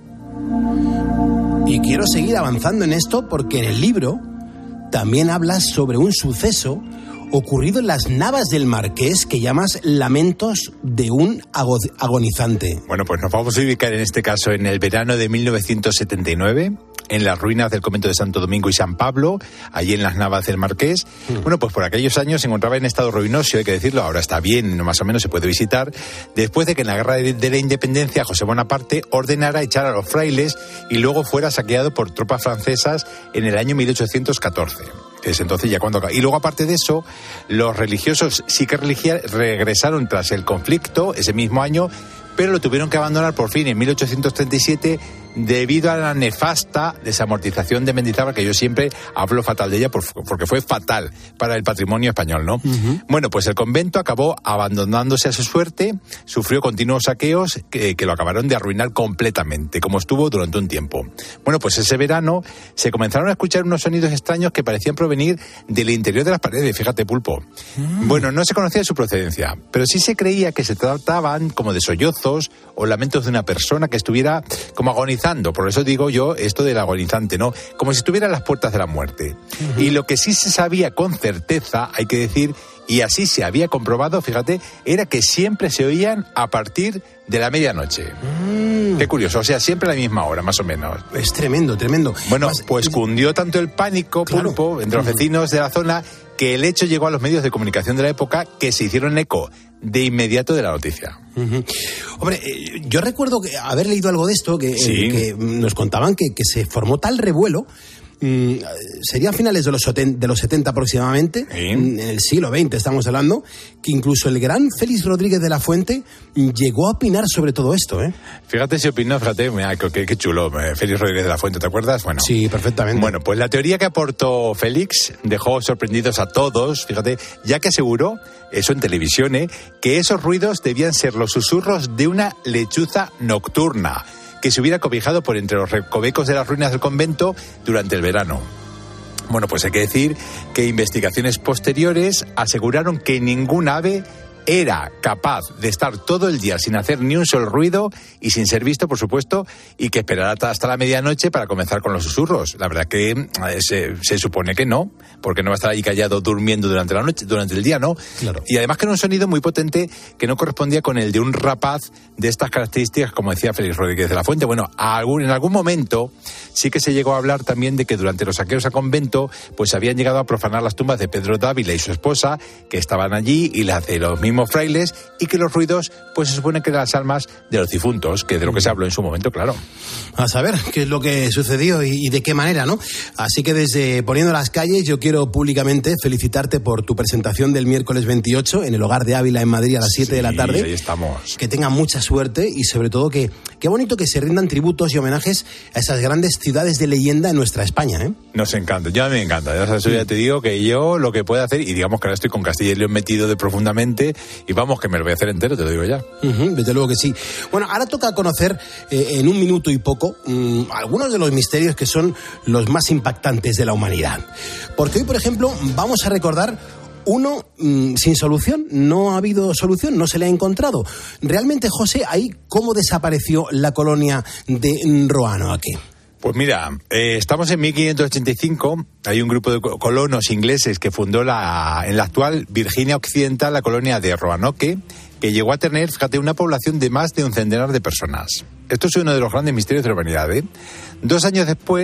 Y quiero seguir avanzando en esto porque en el libro también hablas sobre un suceso ocurrido en las Navas del Marqués que llamas Lamentos de un agonizante. Bueno, pues nos vamos a ubicar en este caso en el verano de mil novecientos setenta y nueve, en las ruinas del convento de Santo Domingo y San Pablo, allí en las Navas del Marqués. Mm. Bueno, pues por aquellos años se encontraba en estado ruinoso, hay que decirlo, ahora está bien, más o menos se puede visitar, después de que en la Guerra de la Independencia José Bonaparte ordenara echar a los frailes y luego fuera saqueado por tropas francesas en el año mil ochocientos catorce. Es entonces ya cuando... Y luego, aparte de eso, los religiosos sí que religia... regresaron tras el conflicto ese mismo año, pero lo tuvieron que abandonar por fin en mil ochocientos treinta y siete debido a la nefasta desamortización de Mendizábal, que yo siempre hablo fatal de ella porque fue fatal para el patrimonio español, ¿no? Uh-huh. Bueno, pues el convento acabó abandonándose a su suerte, sufrió continuos saqueos que, que lo acabaron de arruinar completamente, como estuvo durante un tiempo. Bueno, pues ese verano se comenzaron a escuchar unos sonidos extraños que parecían provenir del interior de las paredes, fíjate, Pulpo. Uh-huh. Bueno, no se conocía su procedencia, pero sí se creía que se trataban como de sollozos o lamentos de una persona que estuviera como agonizando. Por eso digo yo esto del agonizante, ¿no? Como si estuviera a las puertas de la muerte. Uh-huh. Y lo que sí se sabía con certeza, hay que decir, y así se había comprobado, fíjate, era que siempre se oían a partir de la medianoche. Mm. Qué curioso, o sea, siempre a la misma hora, más o menos. Es tremendo, tremendo. Bueno, Más... pues cundió tanto el pánico, claro, Pulpo, entre los vecinos de la zona, que el hecho llegó a los medios de comunicación de la época, que se hicieron eco de inmediato de la noticia. Uh-huh. Hombre, eh, yo recuerdo que haber leído algo de esto, que, sí. eh, que nos contaban que, que se formó tal revuelo. Mm, sería a finales de los, de los setenta aproximadamente, sí. En el siglo veinte estamos hablando, que incluso el gran Félix Rodríguez de la Fuente llegó a opinar sobre todo esto, ¿eh? Fíjate si opinó, fíjate, mira, qué, qué chulo, Félix Rodríguez de la Fuente, ¿te acuerdas? Bueno, sí, perfectamente. Bueno, pues la teoría que aportó Félix dejó sorprendidos a todos, fíjate, ya que aseguró, eso en televisión, ¿eh?, que esos ruidos debían ser los susurros de una lechuza nocturna que se hubiera cobijado por entre los recovecos de las ruinas del convento durante el verano. Bueno, pues hay que decir que investigaciones posteriores aseguraron que ningún ave era capaz de estar todo el día sin hacer ni un solo ruido y sin ser visto, por supuesto, y que esperara hasta la medianoche para comenzar con los susurros. La verdad que eh, se, se supone que no, porque no va a estar ahí callado durmiendo durante la noche, durante el día, ¿no? Claro. Y además que era un sonido muy potente que no correspondía con el de un rapaz de estas características, como decía Félix Rodríguez de la Fuente. Bueno, a algún, en algún momento sí que se llegó a hablar también de que durante los saqueos al convento pues habían llegado a profanar las tumbas de Pedro Dávila y su esposa, que estaban allí, y las de los mismos frailes, y que los ruidos pues se supone que eran las almas de los difuntos, que de lo que se habló en su momento, claro. A saber qué es lo que sucedió y, y de qué manera, ¿no? Así que desde Poniendo las Calles yo quiero públicamente felicitarte por tu presentación del miércoles veintiocho en el Hogar de Ávila en Madrid a las siete sí, de la tarde. Ahí estamos. Que tengan mucha suerte y sobre todo que qué bonito que se rindan tributos y homenajes a esas grandes ciudades de leyenda en nuestra España, ¿eh? Nos encanta, ya me encanta. Ya, ya te digo que yo lo que puedo hacer, y digamos que ahora estoy con Castilla y León metido de profundamente, y vamos, que me lo voy a hacer entero, te lo digo ya. Uh-huh, desde luego que sí. Bueno, ahora toca conocer eh, en un minuto y poco mmm, algunos de los misterios que son los más impactantes de la humanidad. Porque hoy, por ejemplo, vamos a recordar uno mmm, sin solución. No ha habido solución, no se le ha encontrado. Realmente, José, ahí cómo desapareció la colonia de Roanoke. Pues mira, eh, estamos en mil quinientos ochenta y cinco, hay un grupo de colonos ingleses que fundó la, en la actual Virginia Occidental la colonia de Roanoke, que llegó a tener, fíjate, una población de más de un centenar de personas. Esto es uno de los grandes misterios de la humanidad, ¿eh? Dos años después,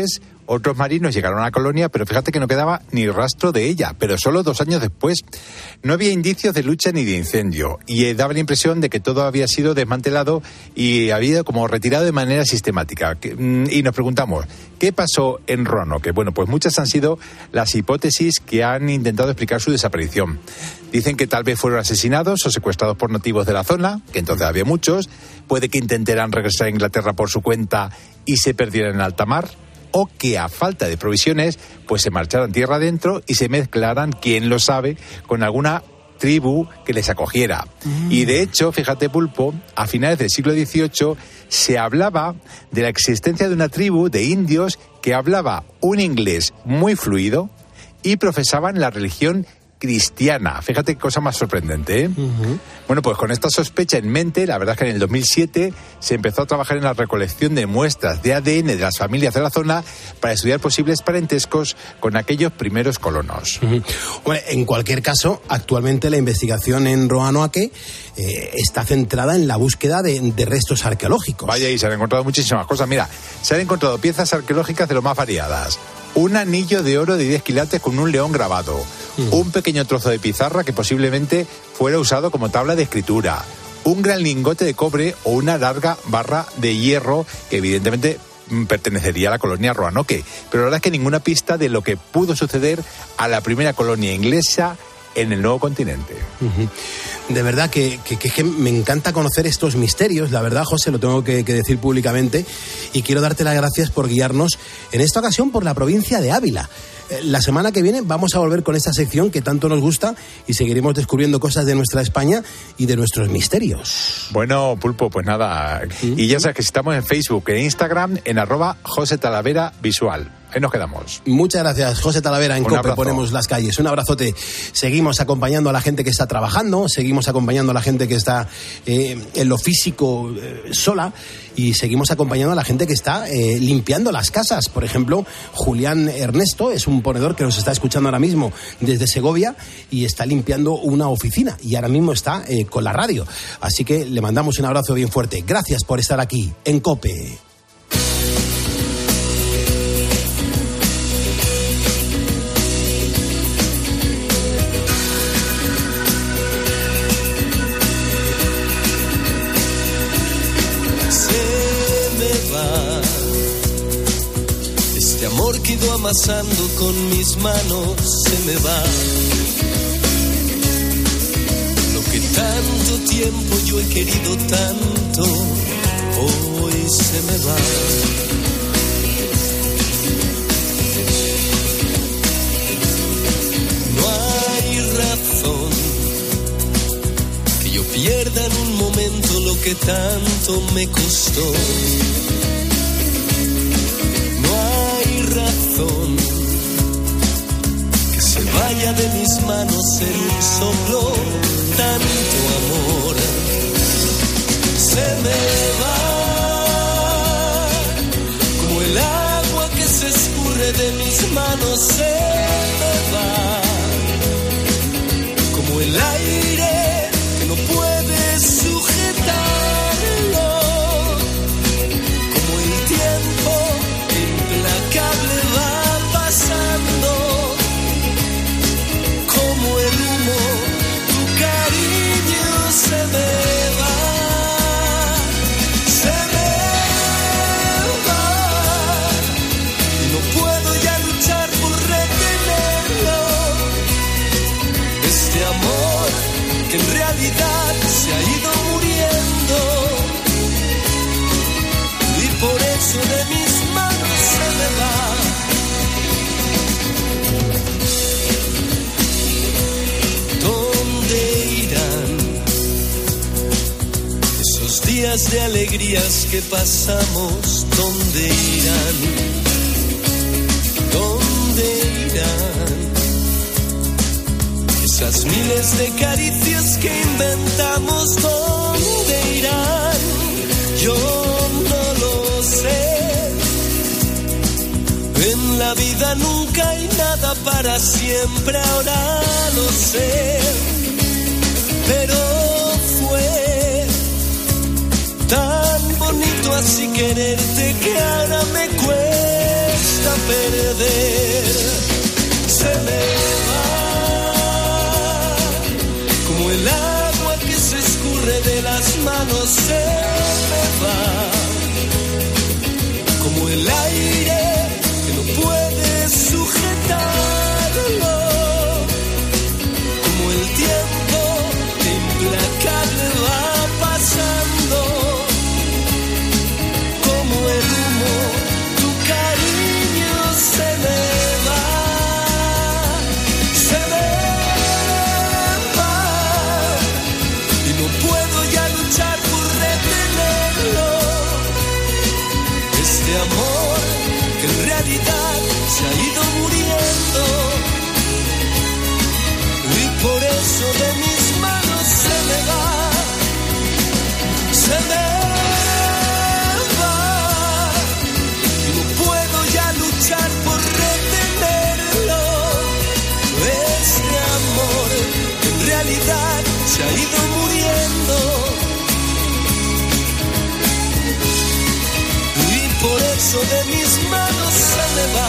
Otros marinos llegaron a la colonia, pero fíjate que no quedaba ni rastro de ella, pero solo dos años después. No había indicios de lucha ni de incendio, y eh, daba la impresión de que todo había sido desmantelado y había como retirado de manera sistemática. Y nos preguntamos, ¿qué pasó en Roanoke? Bueno, pues muchas han sido las hipótesis que han intentado explicar su desaparición. Dicen que tal vez fueron asesinados o secuestrados por nativos de la zona, que entonces había muchos. Puede que intentaran regresar a Inglaterra por su cuenta y se perdieran en alta mar, o que a falta de provisiones pues se marcharan tierra adentro y se mezclaran, quién lo sabe, con alguna tribu que les acogiera. Mm. Y de hecho, fíjate, Pulpo, a finales del siglo dieciocho se hablaba de la existencia de una tribu de indios que hablaba un inglés muy fluido y profesaban la religión cristiana. Fíjate qué cosa más sorprendente, ¿eh? Uh-huh. Bueno, pues con esta sospecha en mente, la verdad es que en el dos mil siete se empezó a trabajar en la recolección de muestras de A D N de las familias de la zona para estudiar posibles parentescos con aquellos primeros colonos. Uh-huh. Bueno, en cualquier caso, actualmente la investigación en Roanoke eh, está centrada en la búsqueda de, de restos arqueológicos. Vaya, y se han encontrado muchísimas cosas. Mira, se han encontrado piezas arqueológicas de lo más variadas. Un anillo de oro de diez quilates con un león grabado. Mm. Un pequeño trozo de pizarra que posiblemente fuera usado como tabla de escritura. Un gran lingote de cobre o una larga barra de hierro que evidentemente pertenecería a la colonia Roanoke. Pero la verdad es que ninguna pista de lo que pudo suceder a la primera colonia inglesa en el nuevo continente. Uh-huh. De verdad que, que, que me encanta conocer estos misterios, la verdad, José, lo tengo que, que decir públicamente, y quiero darte las gracias por guiarnos, en esta ocasión por la provincia de Ávila. La semana que viene vamos a volver con esta sección que tanto nos gusta y seguiremos descubriendo cosas de nuestra España y de nuestros misterios. Bueno, Pulpo, pues nada, ¿Mm? Y ya sabes que estamos en Facebook, en Instagram, en arroba José Talavera Visual. Ahí nos quedamos. Muchas gracias, José Talavera. En COPE ponemos las calles. Un abrazote. Seguimos acompañando a la gente que está trabajando, seguimos acompañando a la gente que está eh, en lo físico eh, sola, y seguimos acompañando a la gente que está eh, limpiando las casas. Por ejemplo, Julián Ernesto es un ponedor que nos está escuchando ahora mismo desde Segovia y está limpiando una oficina y ahora mismo está eh, con la radio. Así que le mandamos un abrazo bien fuerte. Gracias por estar aquí en COPE. Que ido amasando con mis manos se me va. Lo que tanto tiempo yo he querido tanto, hoy se me va. No hay razón que yo pierda en un momento lo que tanto me costó. Razón que se vaya de mis manos en un soplo tanto amor. Se me va como el agua que se escurre de mis manos. Se me va como el aire que no puede sujetarlo, como el tiempo implacable va pasando, como el humo, tu cariño se me va, se me va, y no puedo ya luchar por retenerlo, este amor que en realidad se ha ido muriendo, y por eso de mis manos se me va. ¿Dónde irán esos días de alegrías que pasamos? ¿Dónde irán? ¿Dónde irán esas miles de caricias que inventamos? ¿Dónde irán? Yo no lo sé. En la vida nunca hay nada para siempre, ahora lo sé. Pero fue tan bonito así quererte que ahora me cuesta perder. Se me va como el agua que se escurre de las manos, se me va como el aire que no puede sujetarlo, como el tiempo que implacable va pasando, como el humo, tu cariño se me va, se me va, y no puedo ya luchar por retenerlo, este amor que en realidad se ha ido muriendo, y por eso de mis manos se me va, se me va, y no puedo ya luchar por retenerlo, este amor que en realidad se ha ido muriendo, y por eso de mis manos se me va.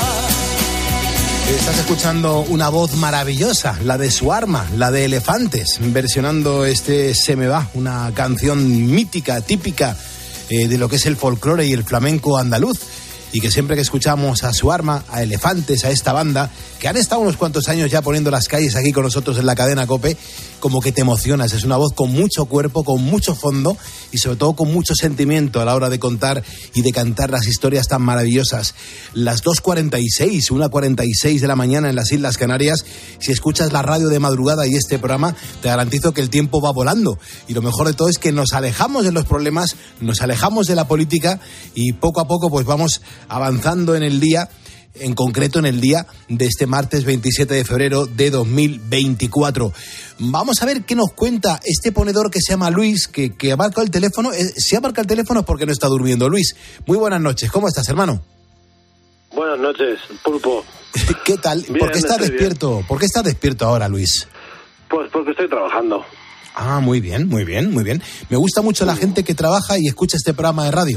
Estás escuchando una voz maravillosa, la de Suarma, la de Elefantes, versionando este Se me va, una canción mítica, típica eh, de lo que es el folclore y el flamenco andaluz, y que siempre que escuchamos a Suarma, a Elefantes, a esta banda, que han estado unos cuantos años ya poniendo las calles aquí con nosotros en la cadena COPE, como que te emocionas. Es una voz con mucho cuerpo, con mucho fondo y sobre todo con mucho sentimiento a la hora de contar y de cantar las historias tan maravillosas. Las dos cuarenta y seis, una cuarenta y seis de la mañana en las Islas Canarias. Si escuchas la radio de madrugada y este programa, te garantizo que el tiempo va volando. Y lo mejor de todo es que nos alejamos de los problemas, nos alejamos de la política y poco a poco pues vamos avanzando en el día, en concreto en el día de este martes veintisiete de febrero de dos mil veinticuatro. Vamos a ver qué nos cuenta este ponedor que se llama Luis, que, que marca el teléfono. Eh, si ha marcado el teléfono es porque no está durmiendo. Luis, muy buenas noches. ¿Cómo estás, hermano? Buenas noches, Pulpo. ¿Qué tal? Bien, ¿Por qué estás despierto? Bien. ¿Por qué estás despierto ahora, Luis? Pues porque estoy trabajando. Ah, muy bien, muy bien, muy bien. Me gusta mucho la gente que trabaja y escucha este programa de radio.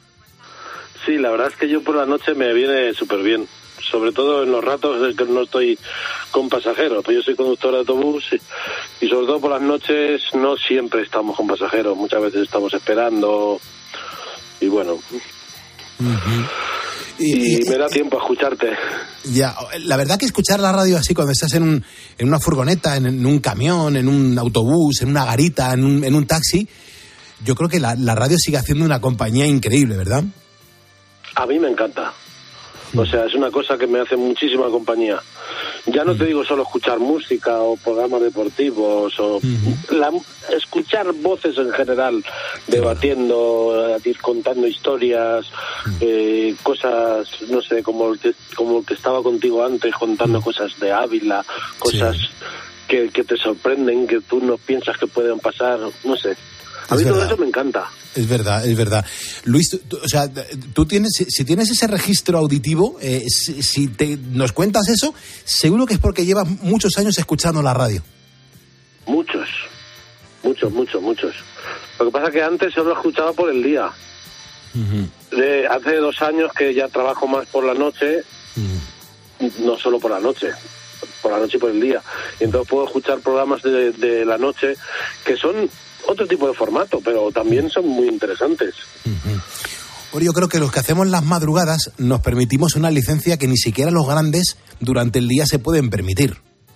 Sí, la verdad es que yo por la noche me viene súper bien, sobre todo en los ratos en que no estoy con pasajeros, pues yo soy conductor de autobús y, y sobre todo por las noches no siempre estamos con pasajeros, muchas veces estamos esperando y bueno, uh-huh. y, y me da tiempo a escucharte. Ya, la verdad que escuchar la radio así cuando estás en, un, en una furgoneta, en, en un camión, en un autobús, en una garita, en un, en un taxi, yo creo que la, la radio sigue haciendo una compañía increíble, ¿verdad? A mí me encanta. O sea, es una cosa que me hace muchísima compañía. Ya no te digo solo escuchar música o programas deportivos o uh-huh. la, escuchar voces en general, debatiendo, contando historias, uh-huh. eh, cosas, no sé, como el, que, como el que estaba contigo antes, contando uh-huh. cosas de Ávila, cosas sí. que, que te sorprenden, que tú no piensas que pueden pasar, no sé. A mí todo eso me encanta. Es verdad, es verdad. Luis, tú, tú, o sea, tú tienes, si tienes ese registro auditivo, eh, si, si te, nos cuentas eso, seguro que es porque llevas muchos años escuchando la radio. Muchos, muchos, muchos, muchos. Lo que pasa es que antes solo escuchaba por el día. Uh-huh. De hace dos años que ya trabajo más por la noche, uh-huh. no solo por la noche, por la noche y por el día. Y entonces puedo escuchar programas de, de la noche que son otro tipo de formato, pero también son muy interesantes. Uh-huh. Bueno, yo creo que los que hacemos las madrugadas nos permitimos una licencia que ni siquiera los grandes durante el día se pueden permitir.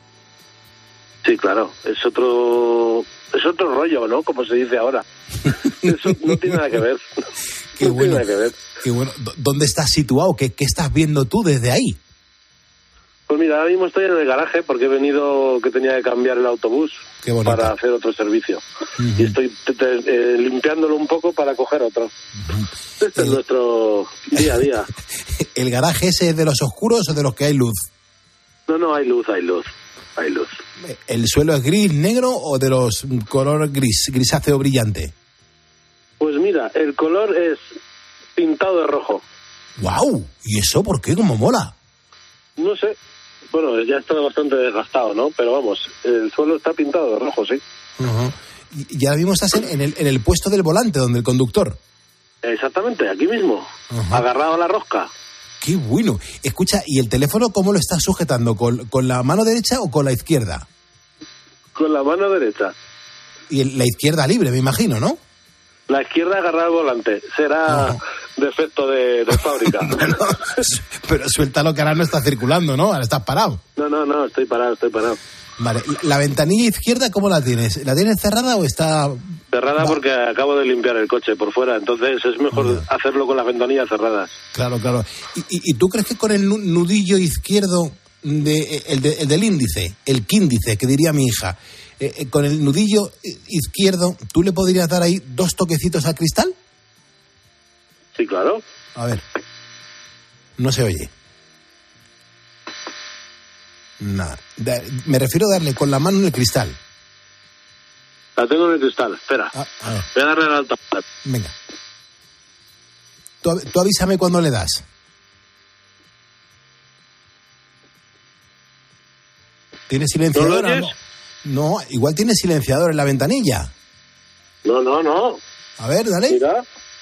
Sí, claro, es otro es otro rollo, ¿no? Como se dice ahora. Eso no tiene nada que ver. Qué no bueno, tiene nada que ver. Qué bueno. ¿Dónde estás situado? ¿Qué, ¿Qué estás viendo tú desde ahí? Pues mira, ahora mismo estoy en el garaje porque he venido, que tenía que cambiar el autobús para hacer otro servicio. Uh-huh. Y estoy te, te, eh, limpiándolo un poco para coger otro. Uh-huh. Este el... es nuestro día a día. ¿El garaje ese es de los oscuros o de los que hay luz? No, no, hay luz, hay luz, hay luz. ¿El suelo es gris, negro o de los color gris, grisáceo brillante? Pues mira, el color es pintado de rojo. ¡Guau! ¿Y eso por qué? ¿Cómo mola? No sé. Bueno, ya está bastante desgastado, ¿no? Pero vamos, el suelo está pintado de rojo, sí. Uh-huh. Y, y ahora mismo estás en, en, el, en el puesto del volante, donde el conductor. Exactamente, aquí mismo, uh-huh. agarrado a la rosca. Qué bueno. Escucha, ¿y el teléfono cómo lo estás sujetando? ¿Con, con la mano derecha o con la izquierda? Con la mano derecha. Y el, la izquierda libre, me imagino, ¿no? La izquierda agarrada al volante. Será no. defecto de, de fábrica. Bueno, pero suéltalo que ahora no está circulando, ¿no? Ahora estás parado. No, no, no, estoy parado, estoy parado. Vale, ¿la ventanilla izquierda cómo la tienes? ¿La tienes cerrada o está...? Cerrada Va. porque acabo de limpiar el coche por fuera, entonces es mejor no. hacerlo con las ventanillas cerradas. Claro, claro. ¿Y, y, y tú crees que con el nudillo izquierdo, de, el, de, el del índice, el quíndice, que diría mi hija, eh, eh, con el nudillo izquierdo, ¿tú le podrías dar ahí dos toquecitos al cristal? Sí, claro. A ver. No se oye. Nada. Da, me refiero a darle con la mano en el cristal. La tengo en el cristal, espera. Ah, a ver. Voy a darle al altavoz. Venga. Tú, tú avísame cuando le das. ¿Tiene silenciador? ¿No lo oyes? No, no, igual tiene silenciador en la ventanilla. No, no, no. A ver, dale. Mira.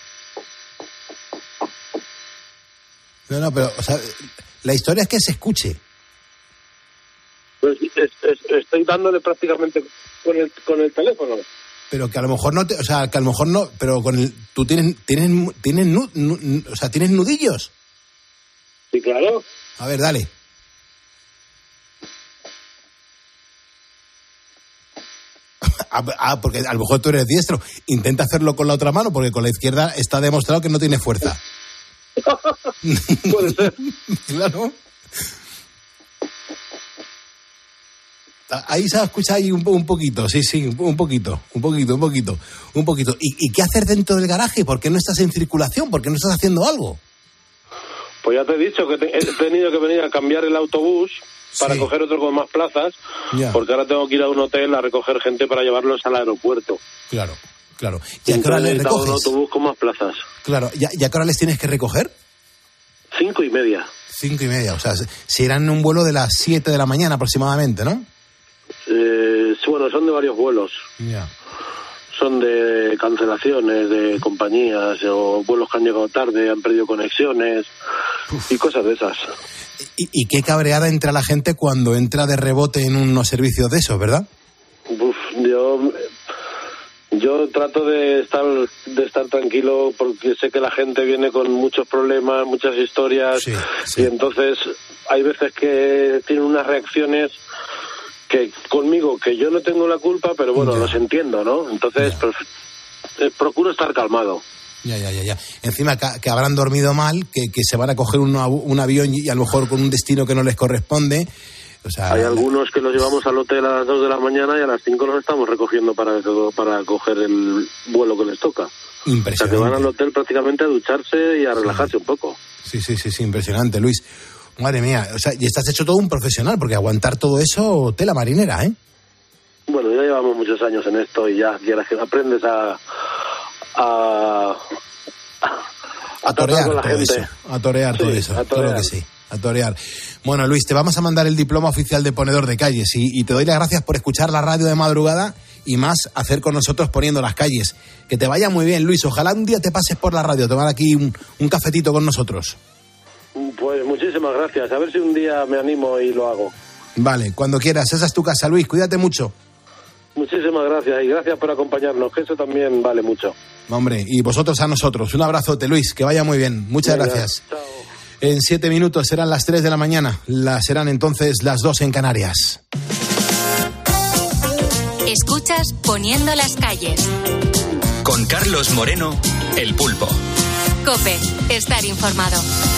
No, no, pero, o sea, la historia es que se escuche. Pues es, es, estoy dándole prácticamente con el, con el teléfono. Pero que a lo mejor no te, o sea, que a lo mejor no, pero con el, tú tienes, tienes, tienes, nu, nu, o sea, tienes nudillos. Sí, claro. A ver, dale. Ah, porque a lo mejor tú eres diestro. Intenta hacerlo con la otra mano, porque con la izquierda está demostrado que no tiene fuerza. Puede ser. Claro. Ahí se escucha ahí un, un poquito, sí, sí, un poquito, un poquito, un poquito, un poquito. ¿Y, ¿Y qué hacer dentro del garaje? ¿Por qué no estás en circulación? ¿Por qué no estás haciendo algo? Pues ya te he dicho que te, he tenido que venir a cambiar el autobús para sí. coger otro con más plazas, ya. Porque ahora tengo que ir a un hotel a recoger gente para llevarlos al aeropuerto. Claro, claro. ¿Y a qué hora les recoges? Un autobús con más plazas. Claro, ¿y a, ¿y a qué hora les tienes que recoger? Cinco y media. Cinco y media, o sea, se irán en un vuelo de las siete de la mañana aproximadamente, ¿no? Eh, bueno, son de varios vuelos. Ya. Son de cancelaciones de compañías o vuelos que han llegado tarde, han perdido conexiones. Uf. Y cosas de esas. ¿Y, y qué cabreada entra la gente cuando entra de rebote en unos servicios de esos, verdad? Uf, yo yo trato de estar de estar tranquilo porque sé que la gente viene con muchos problemas, muchas historias, sí, sí. Y entonces hay veces que tienen unas reacciones que conmigo, que yo no tengo la culpa, pero bueno, ya. Los entiendo, ¿no? Entonces pues, eh, procuro estar calmado. Ya, ya, ya, ya. Encima que, que habrán dormido mal, que, que se van a coger un, un avión y a lo mejor con un destino que no les corresponde. O sea, hay algunos que los llevamos al hotel a las dos de la mañana y a las cinco los estamos recogiendo para, para coger el vuelo que les toca. Impresionante. O sea, que van al hotel prácticamente a ducharse y a relajarse sí. un poco. Sí, sí, sí, sí, impresionante, Luis. Madre mía, o sea, y estás hecho todo un profesional, porque aguantar todo eso, tela marinera, ¿eh? Bueno, ya llevamos muchos años en esto y ya, ya aprendes a... a... a torear todo gente. Eso, a torear sí, todo eso, a todo lo que sí, a torear. Bueno, Luis, te vamos a mandar el diploma oficial de ponedor de calles y, y te doy las gracias por escuchar la radio de madrugada y más hacer con nosotros poniendo las calles. Que te vaya muy bien, Luis, ojalá un día te pases por la radio, tomar aquí un, un cafetito con nosotros. Pues muchísimas gracias, a ver si un día me animo y lo hago. Vale, cuando quieras, esa es tu casa, Luis, cuídate mucho. Muchísimas gracias y gracias por acompañarnos, que eso también vale mucho. Hombre, y vosotros a nosotros. Un abrazote, Luis, que vaya muy bien. Muchas Venga, gracias. Chao. En siete minutos serán las tres de la mañana. Las serán entonces las dos en Canarias. Escuchas Poniendo las calles. Con Carlos Moreno, El Pulpo. COPE, estar informado.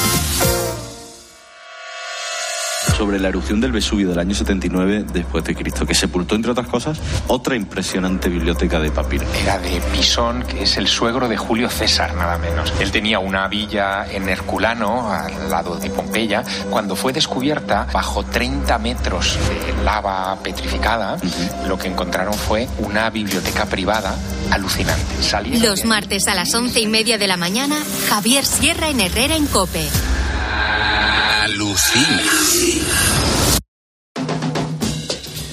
Sobre la erupción del Vesubio del año setenta y nueve después de Cristo, que sepultó, entre otras cosas, otra impresionante biblioteca de papiros. Era de Pisón, que es el suegro de Julio César, nada menos. Él tenía una villa en Herculano, al lado de Pompeya. Cuando fue descubierta, bajo treinta metros de lava petrificada, uh-huh. lo que encontraron fue una biblioteca privada alucinante. Salía Los de... martes a las once y media de la mañana, Javier Sierra en Herrera en COPE. Alucina.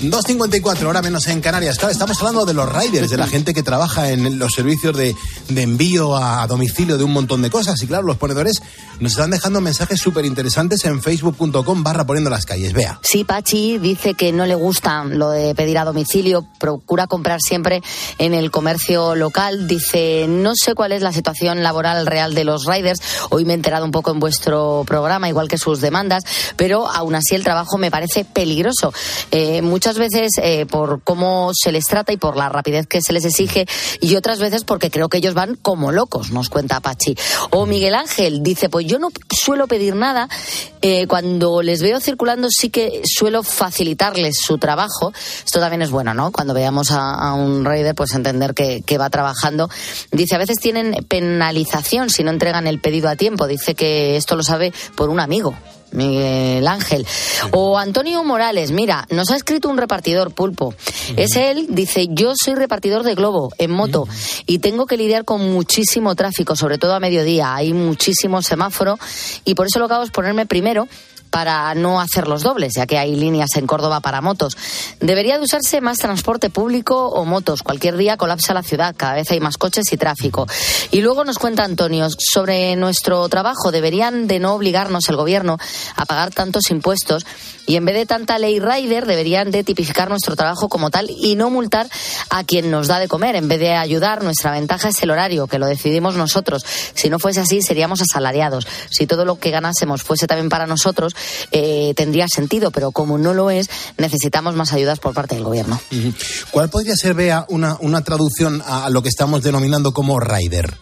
dos cincuenta y cuatro, hora menos en Canarias. Claro, estamos hablando de los riders, de la gente que trabaja en los servicios de, de envío a domicilio de un montón de cosas. Y claro, los ponedores nos están dejando mensajes súper interesantes en facebook punto com barra poniendo las calles. Vea. Sí, Pachi dice que no le gusta lo de pedir a domicilio, procura comprar siempre en el comercio local. Dice, no sé cuál es la situación laboral real de los riders. Hoy me he enterado un poco en vuestro programa, igual que sus demandas, pero aún así el trabajo me parece peligroso. Eh, muchas veces eh, por cómo se les trata y por la rapidez que se les exige, y otras veces porque creo que ellos van como locos, nos cuenta Pachi. O Miguel Ángel dice, pues yo no suelo pedir nada, eh, cuando les veo circulando sí que suelo facilitarles su trabajo. Esto también es bueno, ¿no? Cuando veamos a, a un rider, pues entender que, que va trabajando. Dice, a veces tienen penalización si no entregan el pedido a tiempo. Dice que esto lo sabe por un amigo. Miguel Ángel. O Antonio Morales, mira, nos ha escrito un repartidor, Pulpo. Uh-huh. Es él, dice, yo soy repartidor de Globo en moto uh-huh. y tengo que lidiar con muchísimo tráfico, sobre todo a mediodía. Hay muchísimo semáforo y por eso lo que hago es ponerme primero para no hacer los dobles, ya que hay líneas en Córdoba para motos. Debería de usarse más transporte público o motos. Cualquier día colapsa la ciudad, cada vez hay más coches y tráfico. Y luego nos cuenta Antonio, sobre nuestro trabajo, deberían de no obligarnos el gobierno a pagar tantos impuestos y en vez de tanta ley rider deberían de tipificar nuestro trabajo como tal y no multar a quien nos da de comer. En vez de ayudar, nuestra ventaja es el horario, que lo decidimos nosotros. Si no fuese así, seríamos asalariados. Si todo lo que ganásemos fuese también para nosotros, Eh, tendría sentido, pero como no lo es, necesitamos más ayudas por parte del gobierno. ¿Cuál podría ser, Bea, una, una traducción a lo que estamos denominando como rider?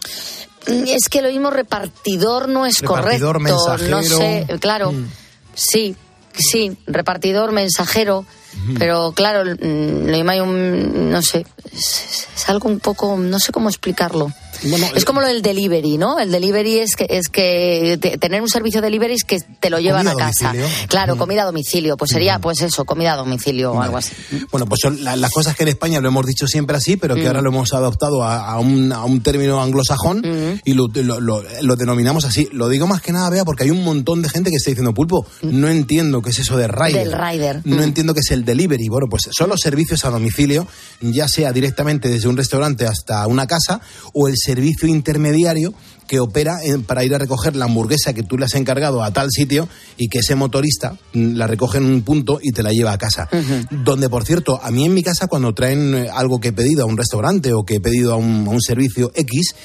Es que lo mismo repartidor no es repartidor, correcto. Mensajero. No sé, claro, mm. sí, sí, repartidor, mensajero. Pero claro, lo mismo hay un, no sé, es, es algo un poco, no sé cómo explicarlo. Bueno, es como lo del delivery, ¿no? El delivery es que es que te, tener un servicio delivery es que te lo llevan a casa. A claro, mm. comida a domicilio. Pues sería, mm. pues eso, comida a domicilio o vale. algo así. Bueno, pues son la, las cosas que en España lo hemos dicho siempre así, pero que mm. ahora lo hemos adaptado a, a, un, a un término anglosajón mm. y lo, lo, lo, lo denominamos así. Lo digo más que nada, Bea, porque hay un montón de gente que está diciendo, Pulpo, mm. no entiendo qué es eso de rider. Del rider. No mm. entiendo qué es el delivery. Bueno, pues son los servicios a domicilio, ya sea directamente desde un restaurante hasta una casa o el servicio intermediario que opera en, para ir a recoger la hamburguesa que tú le has encargado a tal sitio y que ese motorista la recoge en un punto y te la lleva a casa. Uh-huh. Donde, por cierto, a mí en mi casa cuando traen algo que he pedido a un restaurante o que he pedido a un, a un servicio X,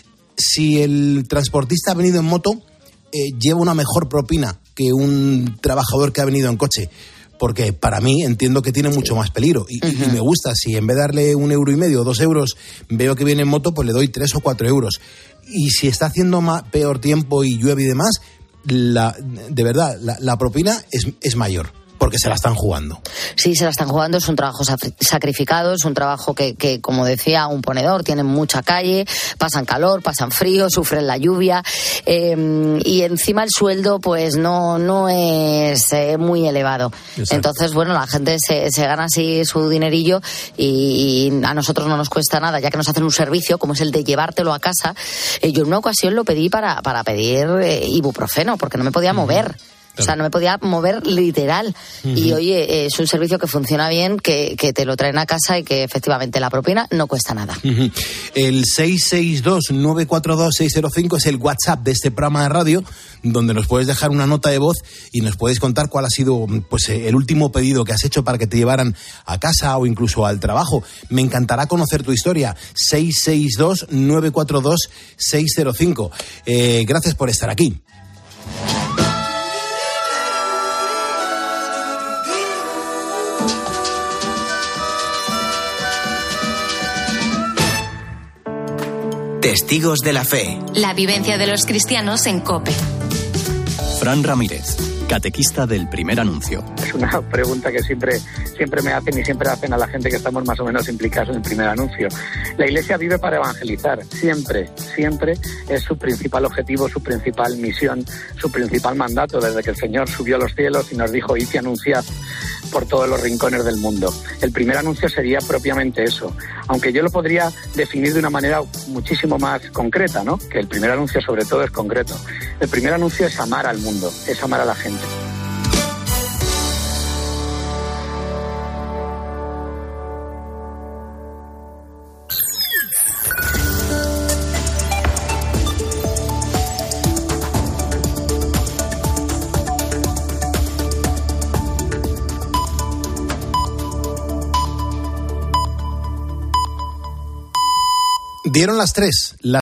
si el transportista ha venido en moto, eh, lleva una mejor propina que un trabajador que ha venido en coche. Porque para mí entiendo que tiene mucho más peligro y, uh-huh. y me gusta, si en vez de darle un euro y medio o dos euros veo que viene en moto, pues le doy tres o cuatro euros. Y si está haciendo más, peor tiempo y llueve y demás, la, de verdad, la, la propina es, es mayor. Porque se la están jugando. Sí, se la están jugando, es un trabajo sacrificado, es un trabajo que, que, como decía un ponedor, tienen mucha calle, pasan calor, pasan frío, sufren la lluvia, eh, y encima el sueldo pues no, no es eh, muy elevado. Exacto. Entonces, bueno, la gente se, se gana así su dinerillo y, y a nosotros no nos cuesta nada, ya que nos hacen un servicio como es el de llevártelo a casa. Eh, yo en una ocasión lo pedí para, para pedir eh, ibuprofeno, porque no me podía mover. O sea, no me podía mover literal. Uh-huh. Y oye, es un servicio que funciona bien, que, que te lo traen a casa y que efectivamente la propina no cuesta nada. Uh-huh. El seis seis dos, nueve cuatro dos, seis cero cinco es el WhatsApp de este programa de radio, donde nos puedes dejar una nota de voz y nos puedes contar cuál ha sido pues el último pedido que has hecho para que te llevaran a casa o incluso al trabajo. Me encantará conocer tu historia. seis seis dos, nueve cuatro dos, seis cero cinco. Eh, gracias por estar aquí. Testigos de la fe. La vivencia de los cristianos en COPE. Fran Ramírez, catequista del Primer Anuncio. Es una pregunta que siempre, siempre me hacen y siempre hacen a la gente que estamos más o menos implicados en el Primer Anuncio. La Iglesia vive para evangelizar, siempre, siempre es su principal objetivo, su principal misión, su principal mandato, desde que el Señor subió a los cielos y nos dijo, id y anunciad por todos los rincones del mundo. El primer anuncio sería propiamente eso, aunque yo lo podría definir de una manera muchísimo más concreta, ¿no? Que el primer anuncio sobre todo es concreto. El primer anuncio es amar al mundo, es amar a la gente. Dieron las tres.